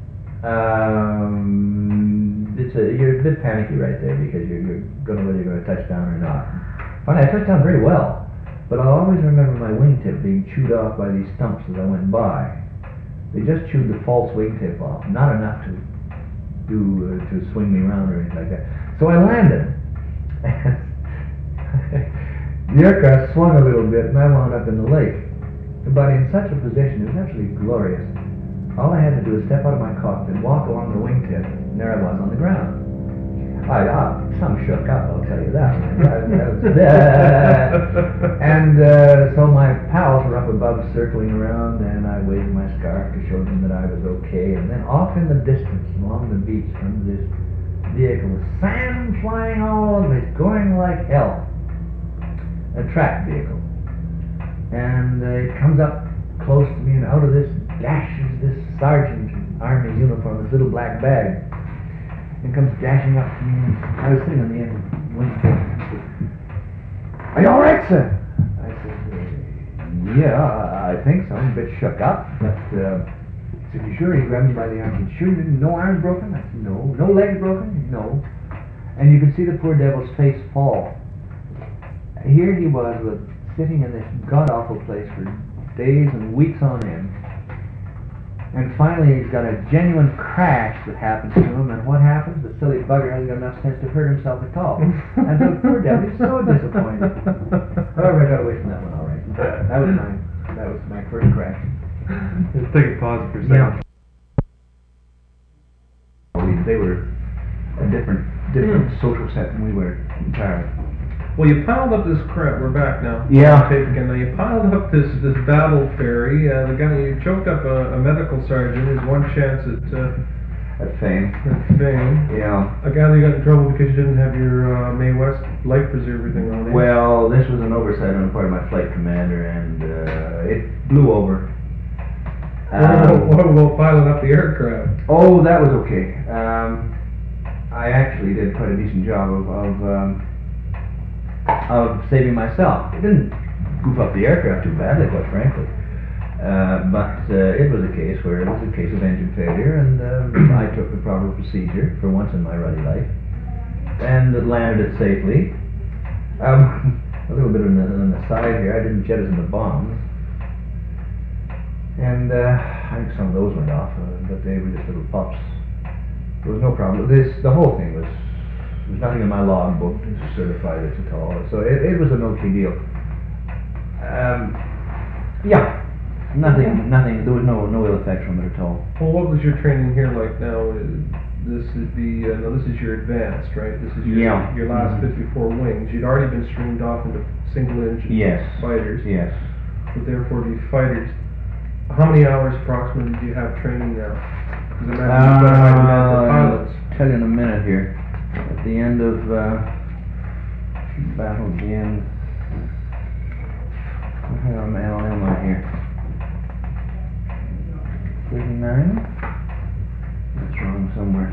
you're a bit panicky right there because you don't know whether you're going to touch down or not. Finally, I touched down very well, but I'll always remember my wingtip being chewed off by these stumps as I went by. They just chewed the false wingtip off, not enough to swing me around or anything like that. So I landed. The aircraft swung a little bit, and I wound up in the lake. But in such a position, it was absolutely glorious. All I had to do was step out of my cockpit, walk along the wingtip, and there I was on the ground. Some shook up, I'll tell you that. And so my pals were up above circling around, and I waved my scarf to show them that I was okay. And then off in the distance, along the beach, comes this vehicle with sand flying all over it, going like hell. A track vehicle. And it comes up close to me, and out of this dashes this sergeant in army uniform, this little black bag, and comes dashing up to me. And I was sitting on the end wingtip. "Are you all right, sir?" I said, "Yeah, I think so. I'm a bit shook up, but." He said, "You sure?" He grabbed me by the arm. He said, "Sure you didn't? No arms broken?" I said, "No." "No legs broken?" "No." And you could see the poor devil's face fall. Here he was, sitting in this god-awful place for days and weeks on end. And finally he's got a genuine crash that happens to him, and what happens? The silly bugger hasn't got enough sense to hurt himself at all. And so the poor devil is so disappointed. However, I got away from that one all right. That was my first crash. Let's take a pause for a second. Yeah. They were a different social set than we were entirely. Well, you piled up this crap. We're back now. Yeah. Tape again. Now you piled up this battle ferry. The guy, you choked up a medical sergeant. Is one chance at at Fame. At Fame. Yeah. I gather you got in trouble because you didn't have your May West life preserver thing on it. Well, this was an oversight on the part of my flight commander, and it blew over. What about piling up the aircraft? Oh, that was okay. I actually did quite a decent job of saving myself. It didn't goof up the aircraft too badly, quite frankly. But it was a case where it was a case of engine failure, and I took the proper procedure for once in my ruddy life, and landed it safely. A little bit on the side here, I didn't jettison the bombs, and I think some of those went off, but they were just little pops. There was no problem. The whole thing was, there's nothing in my logbook to certify this at all, so it was an okay deal. Yeah. Nothing, there was no ill effect from it at all. Well, what was your training here like now? This is this is your advanced, right? This is your last 54 wings. You'd already been streamed off into single engine fighters. Yes. Would therefore be fighters. How many hours approximately do you have training now? Because I imagine you've got high demand for pilots. I'll tell you in a minute here. At the end of battle begins. How am I here? 39? That's wrong somewhere.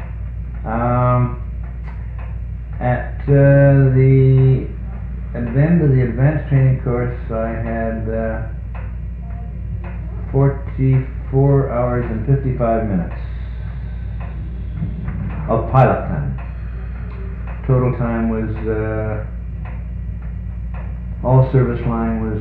At the end of the advanced training course, I had 44 hours and 55 minutes of pilot time. Total time was, all service flying was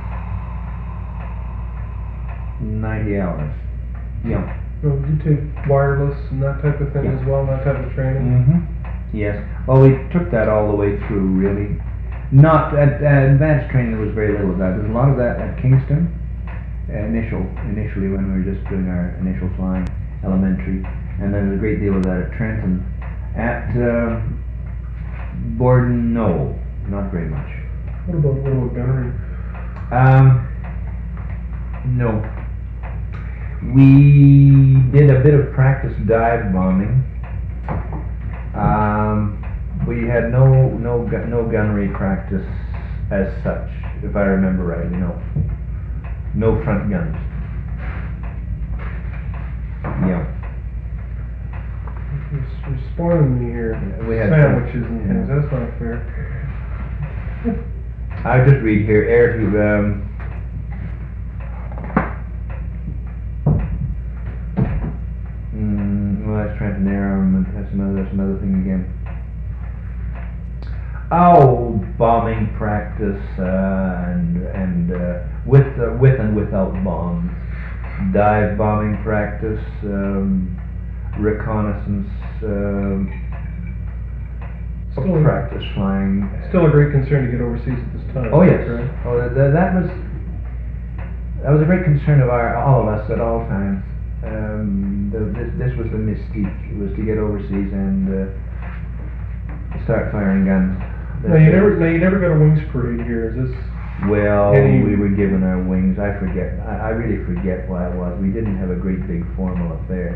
90 hours. Yeah. So did you take wireless and that type of thing as well, that type of training? Mm-hmm. Yes. Well, we took that all the way through, really. Not at advanced training. There was very little of that. There's a lot of that at Kingston. Initially, when we were just doing our initial flying, elementary, and then a great deal of that at Trenton. At Borden, no, not very much. What about gunnery? No. We did a bit of practice dive bombing. We had no gunnery practice as such, if I remember rightly. No front guns. Yeah. You're spoiling me here. We had sandwiches and things. That's not fair. I'll just read here. Air to well, that's Trenton Air Armament. That's another thing again. Oh, bombing practice and with and without bombs. Dive bombing practice, reconnaissance, practice flying. Still a great concern to get overseas at this time. Oh yes. Right? Oh, that was a great concern of all of us at all times. This was the mystique. It was to get overseas and start firing guns. Now you never got a wings parade here. Is this? Well, we were given our wings. I forget. I really forget why it was. We didn't have a great big formal affair.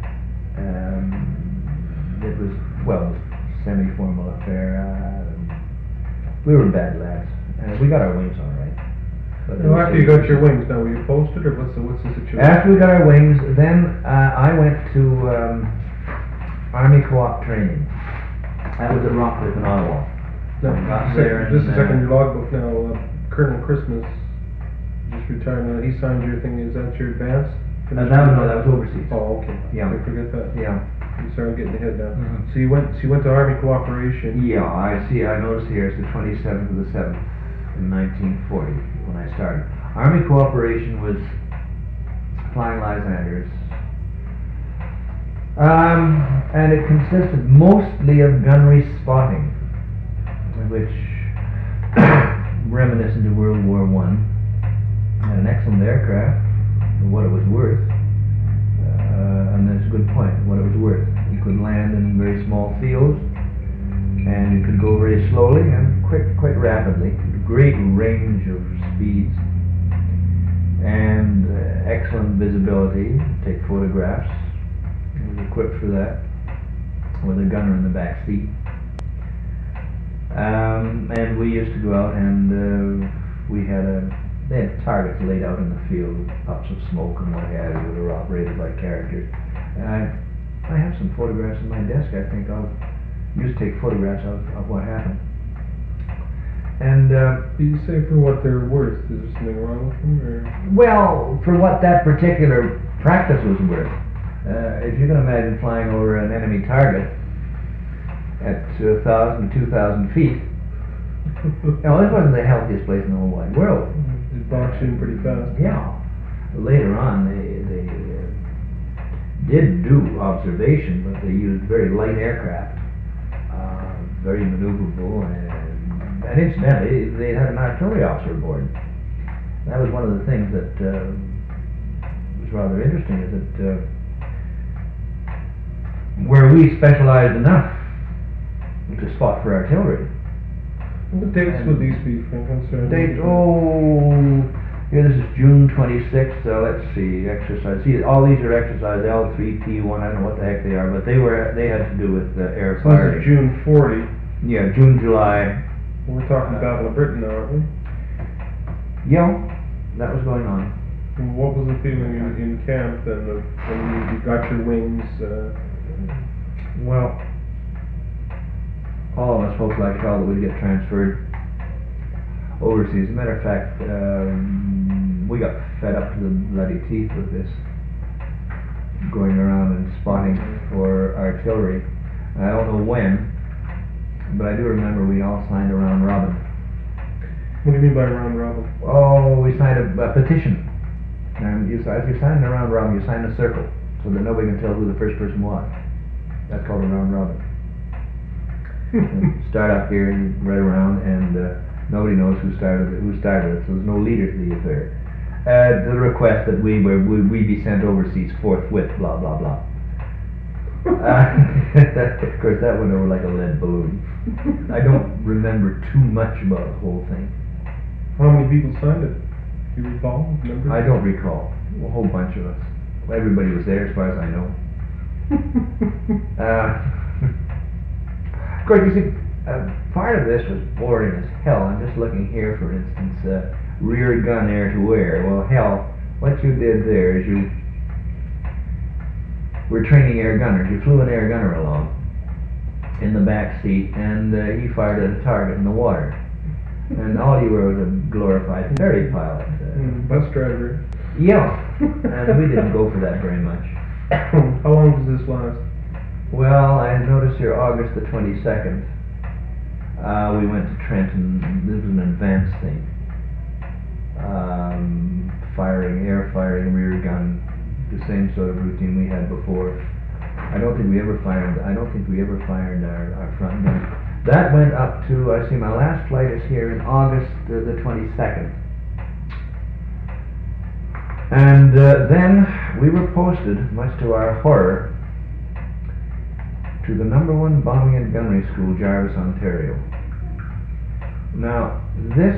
It was semi-formal affair. We were bad lads. We got our wings all right. Now after you got your wings, now were you posted or what's the situation? After we got our wings, then I went to Army Co-op training. That was at Rockcliffe in Ottawa. No, just a second, your logbook now. Colonel Christmas just retired now. He signed your thing. Is that your advance? That was overseas. Oh, okay. Yeah. I forget that. Yeah. I'm sorry, I'm getting ahead now. Mm-hmm. So you went to Army Cooperation. Yeah, I see. I noticed here it's the 27th of the 7th in 1940 when I started. Army Cooperation was flying Lysander. And it consisted mostly of gunnery spotting, which reminiscent of World War I. Had an excellent aircraft, for what it was worth, and that's a good point, what it was worth. You could land in very small fields, and you could go very slowly and quite rapidly. Great range of speeds, and excellent visibility, take photographs. was equipped for that, with a gunner in the back seat. And we used to go out and they had targets laid out in the field, puffs of smoke and what have you, that were operated by characters. And I have some photographs in my desk. I think I'll used to take photographs of what happened. And you say for what they're worth, is there something wrong with them, or? well, for what that particular practice was worth, if you can imagine flying over an enemy target at 1,000, 2,000 feet, this wasn't the healthiest place in the whole wide world. It boxed in pretty fast. Yeah. Later on, they did do observation, but they used very light aircraft, very maneuverable, and incidentally, they had an artillery officer aboard. That was one of the things that was rather interesting, is that where we specialized enough to spot for artillery. What dates would these be, Frank? I'm sorry. Dates, here this is June 26th, let's see, exercise. See, all these are exercise, L3P1, I don't know what the heck they are, but they had to do with air So firing. this is June 40. Yeah, June, July. We're talking Battle of Britain now, aren't we? Yeah, that was going on. And what was the feeling in camp then, when you got your wings? Well, all of us hoped like hell that we'd get transferred overseas. As a matter of fact, we got fed up to the bloody teeth with this, going around and spotting for artillery. I don't know when, but I do remember we all signed a round robin. What do you mean by round robin? Oh, we signed a petition. And as you sign a round robin, you sign a circle, so that nobody can tell who the first person was. That's called a round robin. Start up here and right around, and nobody knows who started it, so there's no leader to the affair. The request that we be sent overseas forthwith, blah blah blah. Of course, that went over like a lead balloon. I don't remember too much about the whole thing. How many people signed it? Do you recall? Remember? I don't recall. A whole bunch of us. Everybody was there, as far as I know. Of course, you see, part of this was boring as hell. I'm just looking here, for instance, rear gun air to air. Well, hell, what you did there is you were training air gunners. You flew an air gunner along in the back seat, and he fired at a target in the water. And all you were was a glorified ferry pilot. Bus driver. Yeah, and we didn't go for that very much. How long does this last? Well, I noticed here August the 22nd, we went to Trenton. This was an advanced thing. Air firing, rear gun, the same sort of routine we had before. I don't think we ever fired our front gun. That went up to, I see my last flight is here in August the 22nd. And then we were posted, much to our horror, to the #1 bombing and gunnery school, Jarvis, Ontario. Now, this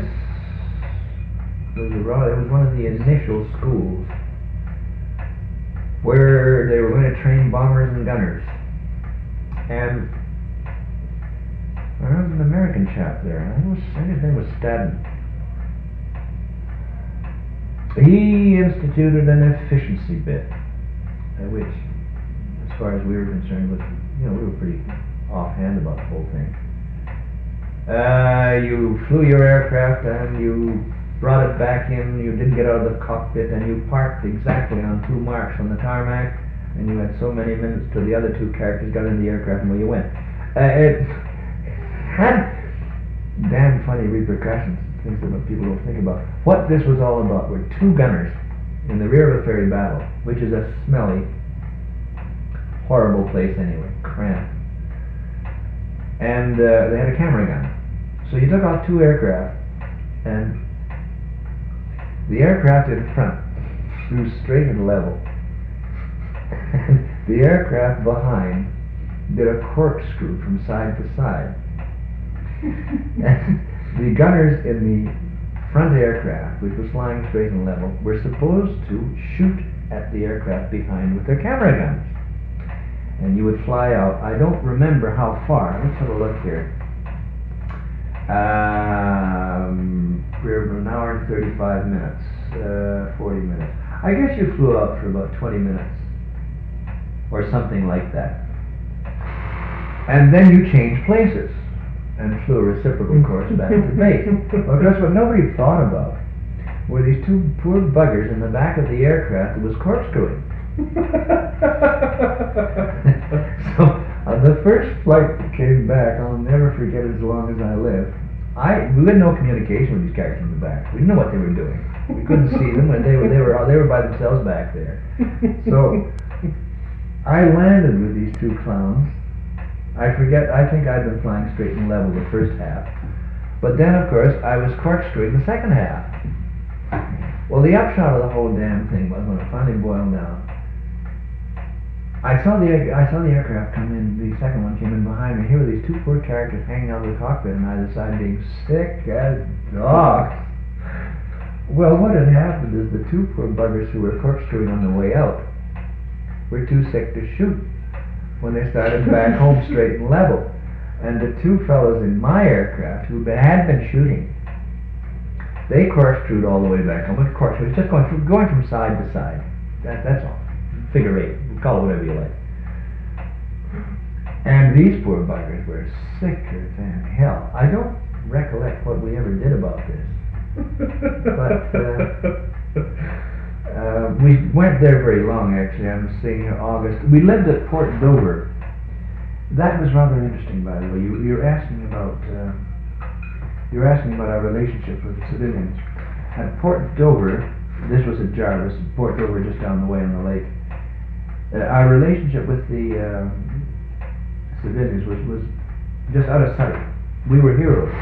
was one of the initial schools where they were going to train bombers and gunners. And there was an American chap there. I think his name was Stadden. He instituted an efficiency bit, which, as far as we were concerned, was, we were pretty offhand about the whole thing. You flew your aircraft and you brought it back in, you didn't get out of the cockpit, and you parked exactly on 2 marks on the tarmac, and you had so many minutes till the other 2 characters got in the aircraft and where you went. It had damn funny repercussions, things that people don't think about. What this was all about were 2 gunners in the rear of a ferry battle, which is a smelly, horrible place anyway, cramped. And they had a camera gun. So you took off 2 aircraft, and the aircraft in front flew straight and level, and the aircraft behind did a corkscrew from side to side. And the gunners in the front aircraft, which was flying straight and level, were supposed to shoot at the aircraft behind with their camera guns. and you would fly out. I don't remember how far. Let's have a look here. We're an hour and 35 minutes, 40 minutes. I guess you flew out for about 20 minutes, or something like that. And then you changed places, and flew a reciprocal course back to base. Well, guess what nobody thought about were these two poor buggers in the back of the aircraft that was corkscrewing. So, on the first flight that came back, I'll never forget it as long as I live. We had no communication with these characters in the back. We didn't know what they were doing. We couldn't see them when they were by themselves back there. So I landed with these two clowns. I think I'd been flying straight and level the first half. But then, of course, I was corkscrewing the second half. Well, the upshot of the whole damn thing was, when it finally boiled down, I saw the aircraft come in. The second one came in behind me. Here were these two poor characters hanging out of the cockpit on either side, being sick as dogs. Well, what had happened is the two poor buggers who were corkscrewing on the way out were too sick to shoot when they started back home straight and level. And the two fellows in my aircraft who had been shooting, they corkscrewed all the way back home. Of course, it was just going from side to side. That's all. Figure eight. Call it whatever you like. And these poor buggers were sicker than hell. I don't recollect what we ever did about this. But we weren't there very long, actually. I'm seeing here August. We lived at Port Dover. That was rather interesting, by the way. You were asking about our relationship with the civilians. At Port Dover, this was at Jarvis, Port Dover just down the way on the lake. Our relationship with the civilians was just out of sight. We were heroes.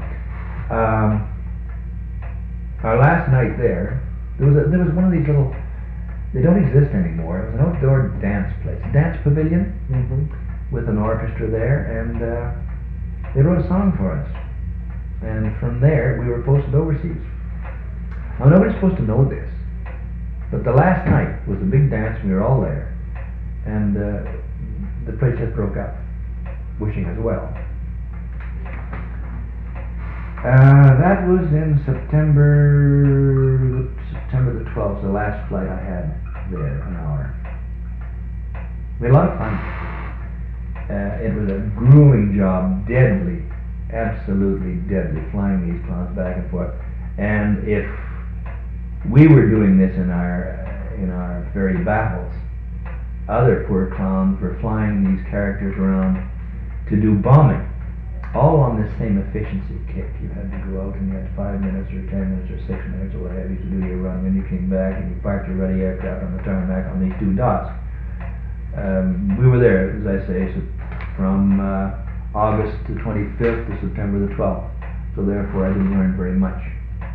Our last night there was one of these little, they don't exist anymore. It was an outdoor dance place, dance pavilion, with an orchestra there, and they wrote a song for us. And from there, we were posted overseas. Now, nobody's supposed to know this, but the last night was a big dance. We were all there, and the place just broke up, wishing us well. That was in September the 12th, the last flight I had there, an hour. We had a lot of fun. It was a grueling job, deadly, absolutely deadly, flying these clowns back and forth. And if we were doing this in our very battles, other poor clowns were flying these characters around to do bombing, all on this same efficiency kick. You had to go out and you had 5 minutes or 10 minutes or 6 minutes or whatever to do your run. Then you came back and you parked your ready aircraft on the tarmac on these two dots. We were there, as I say, from August the 25th to September the 12th. So therefore I didn't learn very much.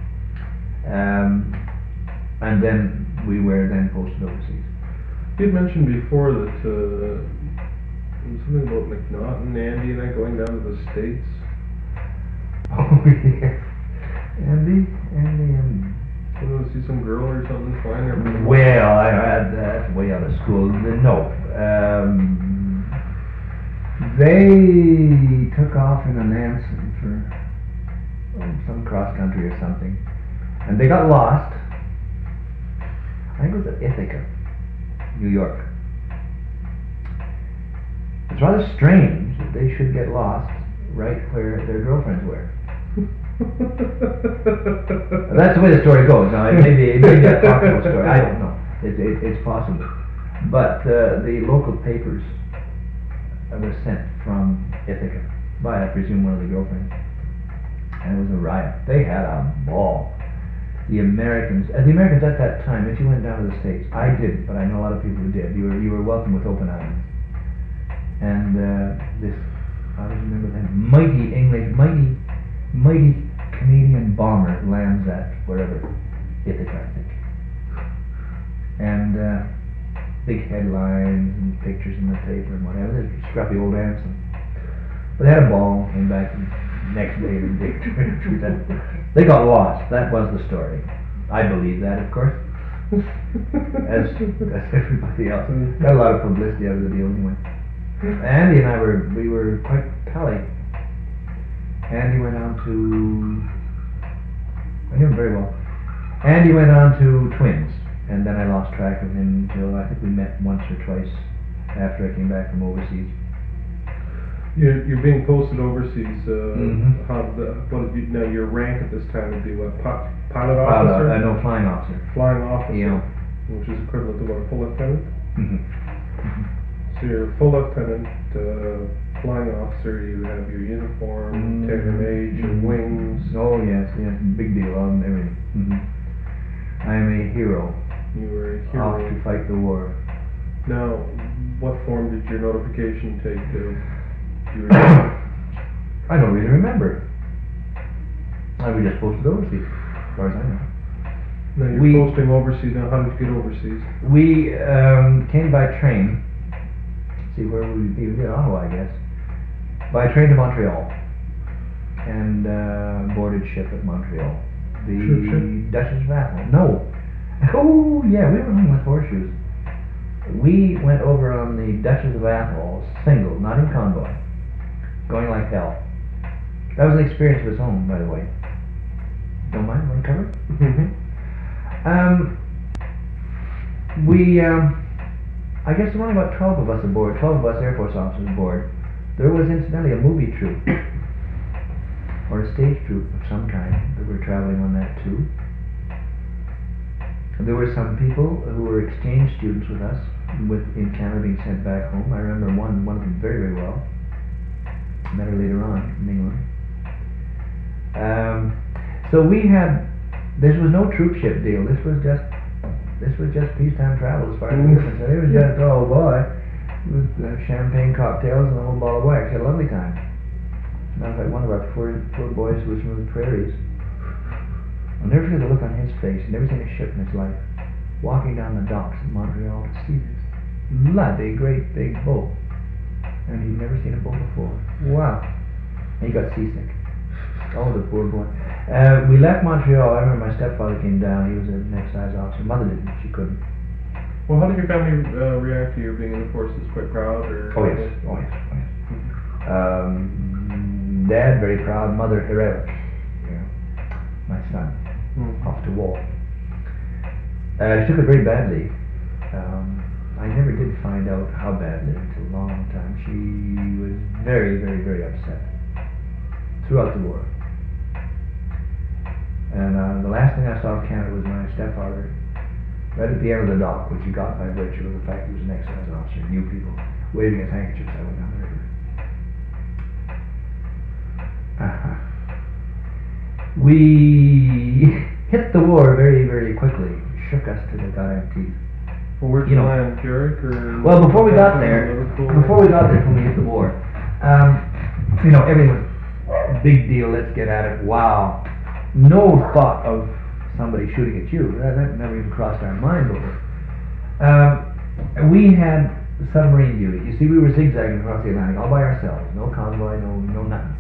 And then we were then posted overseas. You had mentioned before that something about McNaughton, Andy and I going down to the States. Oh yeah, Andy and You see some girl or something flying there? well, I had that way out of school. No, they took off in a Nansen for some cross country or something, and they got lost. I think it was at Ithaca, New York. It's rather strange that they should get lost right where their girlfriends were. That's the way the story goes. Now, it may be a popular story. I don't know. It's possible. But the local papers were sent from Ithaca by, I presume, one of the girlfriends. And it was a riot. They had a ball. The Americans at that time, if you went down to the States, I didn't, but I know a lot of people who did. You were welcome with open arms. And this, I always remember that mighty Canadian bomber lands at wherever, Ithaca, I think. And big headlines and pictures in the paper and whatever. They're scrappy old Anson. But they had a ball, came back the next day and they got lost. That was the story. I believe that, of course. as everybody else. Got a lot of publicity out of the deal anyway. Andy and I we were quite pally. Andy went on to, I knew him very well. Andy went on to Twins, and then I lost track of him until I think we met once or twice after I came back from overseas. You're being posted overseas. Mhm. What did you, now your rank at this time would be what? Pilot officer? No, flying officer. Flying officer. Yeah. Which is equivalent to what, a full lieutenant? Mhm. So you're a full lieutenant, flying officer. You have your uniform, tailor-made, your wings. Oh yes, big deal on everything. I am a hero. You were a Off hero. to fight the war. Now, what form did your notification take? I don't really remember. We just posted overseas, as far as I know. Now you're We- posting overseas. Now, how did you get overseas? We came by train. See where we did Ottawa, I guess. By train to Montreal, and boarded ship at Montreal. The Troop ship? Duchess of Atholl. No. Oh yeah, we were home with horseshoes. We went over on the Duchess of Atholl, single, not in convoy, going like hell. That was an experience of its own, by the way. Don't mind, want to cover it? I guess there were only about 12 of us aboard, 12 of us Air Force officers aboard. There was incidentally a movie troupe, or a stage troupe of some kind, that were traveling on that too. There were some people who were exchange students with us, in Canada being sent back home. I remember one of them very, very well. Met her later on in England. So this was no troop ship deal. This was just peacetime travel as far as we were concerned. It was just, oh boy, with champagne cocktails and a whole ball of wax. Had a lovely time. Matter of fact, one of our poor boys who was from the prairies, I'll never forget the look on his face. He'd never seen a ship in his life. Walking down the docks in Montreal to see this bloody great big boat. And he'd never seen a boat before. Wow. And he got seasick. Oh, the poor boy. We left Montreal. I remember my stepfather came down. He was an excise officer. Mother didn't. She couldn't. Well, how did your family react to your being in the forces? Quite proud, or? Oh yes. Dad very proud. Mother heroic. Yeah. My son. Off to war. She took it very badly. I never did find out how badly until a long time. She was very, very, very upset throughout the war. And the last thing I saw of Canada was my stepfather, right at the end of the dock, which he got by virtue of the fact he was an excise officer, knew people, waving his handkerchiefs. I went down the river. We hit the war very, very quickly. Shook us to the goddamn teeth. Well, where'd you land, Zurich, or? Well, before we got there, when we hit the war, everything was a big deal. Let's get at it. Wow, no thought of somebody shooting at you. That never even crossed our mind over. We had submarine duty. You see, we were zigzagging across the Atlantic all by ourselves. No convoy, no nothing.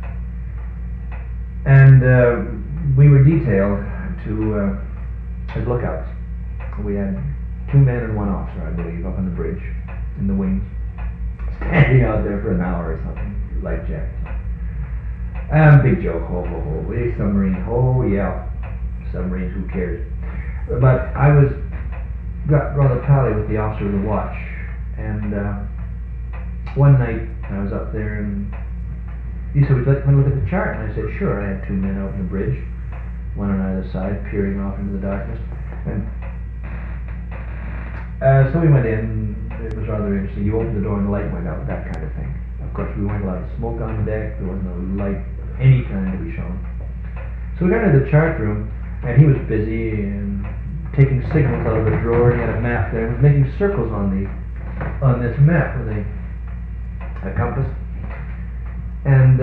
And we were detailed to as lookouts. We had 2 men and 1 officer, I believe, up on the bridge in the wings, standing out there for an hour or something, life jackets. Big joke, ho ho ho. We submarine, oh yeah, submarines, who cares? But I got rather pally with the officer of the watch, and one night I was up there and he said, "Would you like to look at the chart?" And I said, "Sure." I had 2 men out on the bridge, one on either side, peering off into the darkness. And so we went in. It was rather interesting. You opened the door and the light went out, that kind of thing. Of course, we weren't allowed to smoke on deck. There was no light, any kind to be shown. So we got into the chart room, and he was busy and taking signals out of a drawer. And he had a map there. He was making circles on this map with a compass. And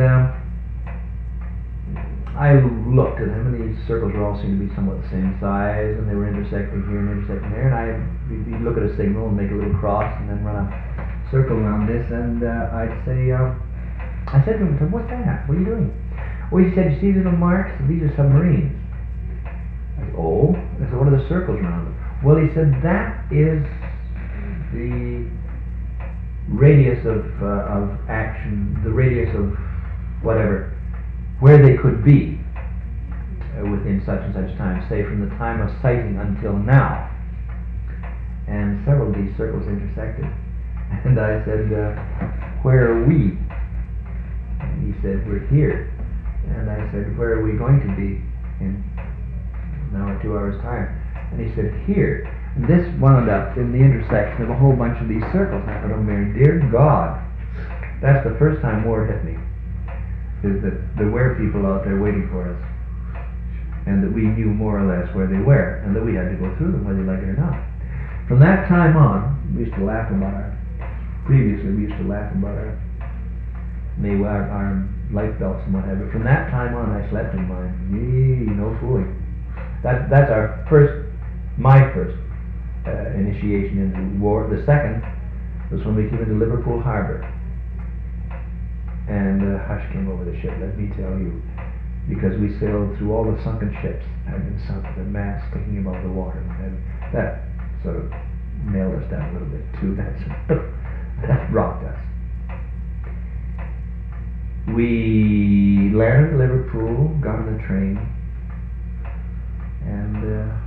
I looked at him, and these circles were all seemed to be somewhat the same size, and they were intersecting here and intersecting there. And he'd look at a signal and make a little cross, and then run a circle around this. And I'd say, I said to him, "What's that? What are you doing?" Well, he said, "You see these little marks? These are submarines." I said, "Oh?" I said, "What are the circles around them?" Well, he said, "That is the radius of action, the radius of whatever, where they could be within such and such time, say from the time of sighting until now. And several of these circles intersected. And I said, where are we? And he said, we're here. And I said, where are we going to be in an hour, 2 hours time? And he said, here. And this wound up in the intersection of a whole bunch of these circles. And I thought, oh, Mary, dear God, that's the first time war hit me, is that there were people out there waiting for us, and that we knew more or less where they were, and that we had to go through them whether you like it or not. From that time on, we used to laugh about maybe our life belts and whatever. From that time on, I slept in mine. No fooling. That's my first initiation into war. The second was when we came into Liverpool Harbour, and a hush came over the ship, let me tell you, because we sailed through all the sunken ships, had been sunk with a mast sticking above the water, and that sort of nailed us down a little bit too. That rocked us. We landed in Liverpool, got on the train, and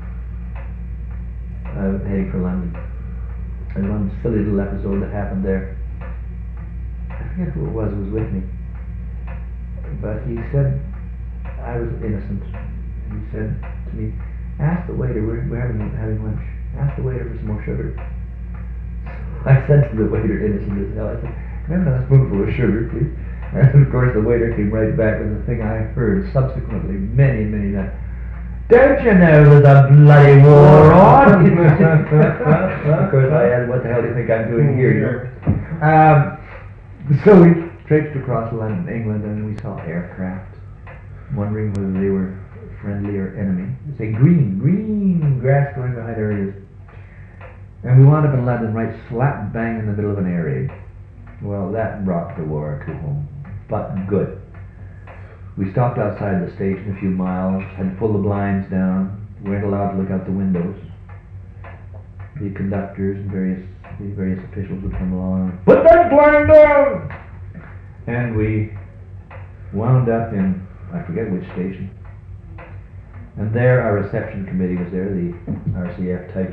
heading for London. And one silly little episode that happened there, I forget who it was who was with me, but he said, I was innocent, and he said to me, ask the waiter, we're having lunch, ask the waiter for some more sugar. I said to the waiter, innocent as hell, I said, can I have a spoonful of sugar, please? And of course the waiter came right back with the thing I heard subsequently many, many times. Don't you know there's a bloody war on? Of course I added, what the hell do you think I'm doing here? So we traipsed across London, England, and we saw aircraft, wondering whether they were friendly or enemy. Say green grass growing behind our ears. And we wound up in London right slap bang in the middle of an air raid. Well, that brought the war to home, but good. We stopped outside the station a few miles, had to pull the blinds down, weren't allowed to look out the windows. The conductors and the various officials would come along, put that blind down! And we wound up in, I forget which station. And there our reception committee was there, the RCF types,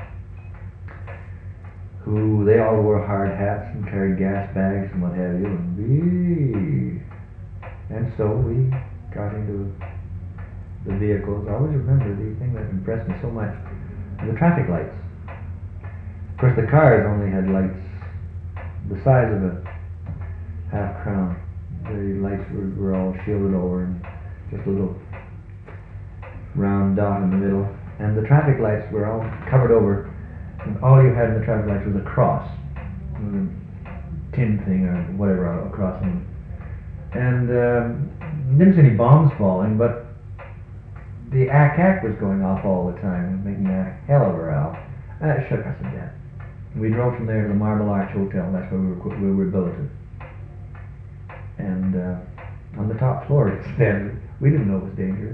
who they all wore hard hats and carried gas bags and what have you. And so we got into the vehicles. I always remember the thing that impressed me so much, the traffic lights. Of course the cars only had lights the size of a half crown. The lights were all shielded over and just a little round dot in the middle. And the traffic lights were all covered over, and all you had in the traffic lights was a cross, a tin thing or whatever across them. And didn't see any bombs falling, but the ack-ack was going off all the time, making a hell of a row. And it shook us to death. We drove from there to the Marble Arch Hotel, and that's where we were billeted. And on the top floor, incidentally, we didn't know it was dangerous.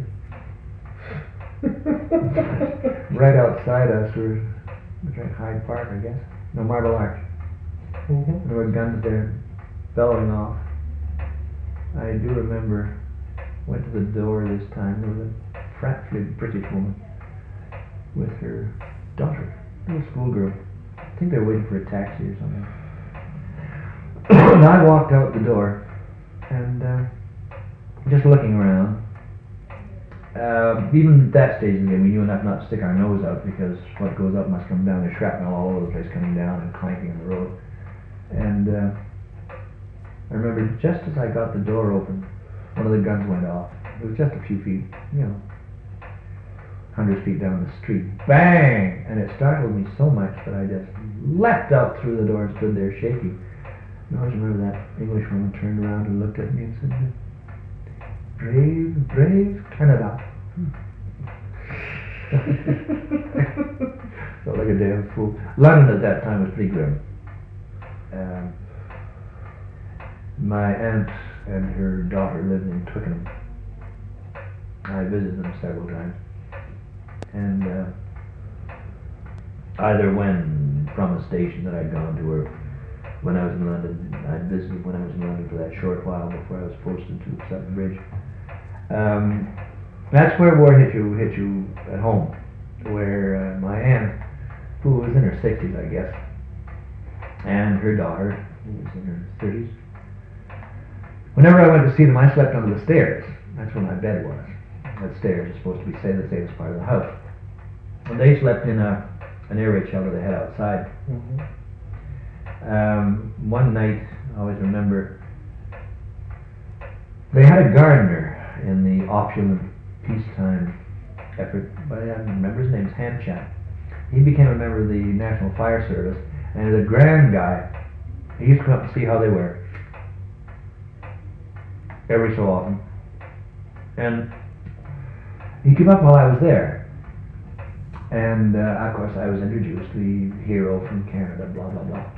Right outside us were Hyde Park, I guess. No, Marble Arch. There were guns there, bellowing off. I do remember, went to the door this time, there was a fratfully British woman with her daughter, a little schoolgirl. I think they were waiting for a taxi or something. And I walked out the door, and just looking around. Even at that stage of the game, we knew enough not to stick our nose out, because what goes up must come down. There's shrapnel all over the place coming down and clanking on the road. And I remember just as I got the door open, one of the guns went off. It was just a few feet, 100 feet down the street. Bang! And it startled me so much that I just leapt out through the door and stood there shaking. And I always remember that Englishwoman turned around and looked at me and said, "Brave, brave Canada." Felt like a damn fool. London at that time was pretty grim. My aunt and her daughter lived in Twickenham. I visited them several times. And either when from a station that I'd gone to, or when I was in London. I visited when I was in London for that short while before I was posted to Sutton Bridge. That's where war hit you at home, where my aunt, who was in her 60s, I guess, and her daughter, who was in her 30s. Whenever I went to see them, I slept under the stairs. That's where my bed was. That stairs is supposed to be the safest part of the house. And they slept in an air raid shelter they had outside. One night, I always remember, they had a gardener in the opulent peacetime effort, but I remember his name's Handchap. He became a member of the National Fire Service, and is a grand guy. He used to come up to see how they were every so often, and he came up while I was there, and of course I was introduced, the hero from Canada, blah blah blah,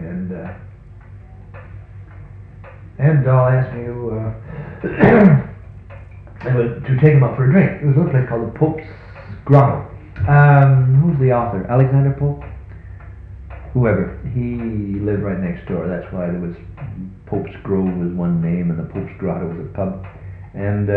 and Doll asked me to take him out for a drink. It was a little place called the Pope's Grotto. Who's the author? Alexander Pope? Whoever. He lived right next door. That's why there was Pope's Grove was one name, and the Pope's Grotto was a pub. And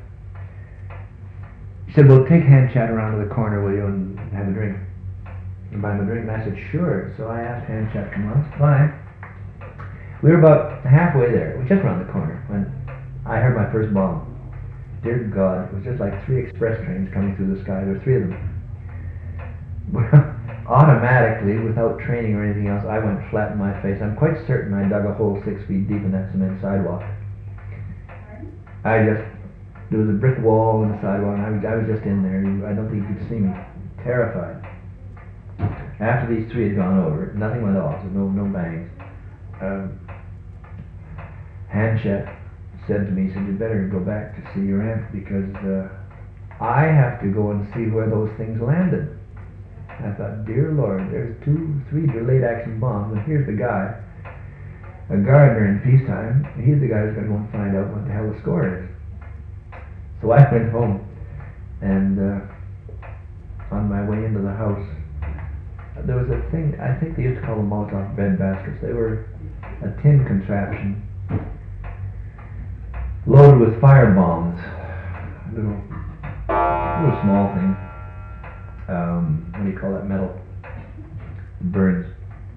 he said, "Well, take Handchat around to the corner, will you, and have a drink, and buy him a drink." And I said, "Sure." So I asked Handchat to come on. Fine. We were about halfway there. It was just around the corner when I heard my first bomb. Dear God, it was just like 3 express trains coming through the sky. There were 3 of them. Well, automatically, without training or anything else, I went flat in my face. I'm quite certain I dug a hole 6 feet deep in that cement sidewalk. There was a brick wall in the sidewalk, and I was just in there. I don't think you could see me. Terrified. After these 3 had gone over, nothing went off. There was no bangs. Handchat said to me, he said, "You better go back to see your aunt, because I have to go and see where those things landed." I thought, dear Lord, there's 2, 3 delayed action bombs, and here's the guy, a gardener in peacetime. He's the guy who's going to go and find out what the hell the score is. So I went home, and on my way into the house, there was a thing, I think they used to call them Molotov bread baskets. They were a tin contraption loaded with fire bombs, little small thing. What do you call that metal? It burns.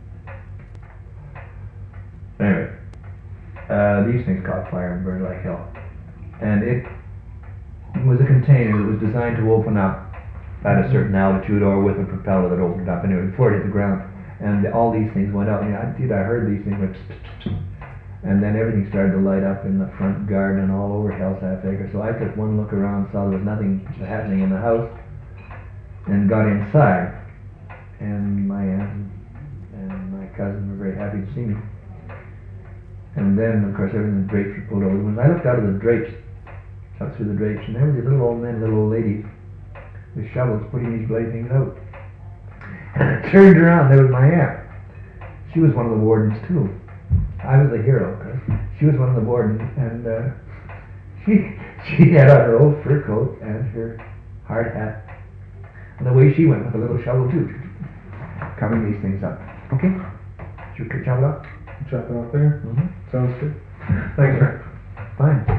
Anyway, these things caught fire and burned like hell. And it was a container that was designed to open up at a certain altitude, or with a propeller that opened up anyway before it hit the ground. And all these things went out. I heard these things went pss, pss, pss. And then everything started to light up in the front garden and all over Hellsap Acre. So I took one look around, saw there was nothing happening in the house, and got inside. And my aunt and my cousin were very happy to see me. And then, of course, everything, the drapes were pulled over. When I looked out of the drapes, out through the drapes, and there were these little old men, little old ladies, with shovels putting these bloody things out. And I turned around, there was my aunt. She was one of the wardens too. I was the hero, because she was one of the wardens, and she had on her old fur coat and her hard hat. And the way she went with a little shovel too, covering these things up. Okay? Should we chop it up? Chop it off there? Mm-hmm. Sounds good. Thanks, sir. Fine.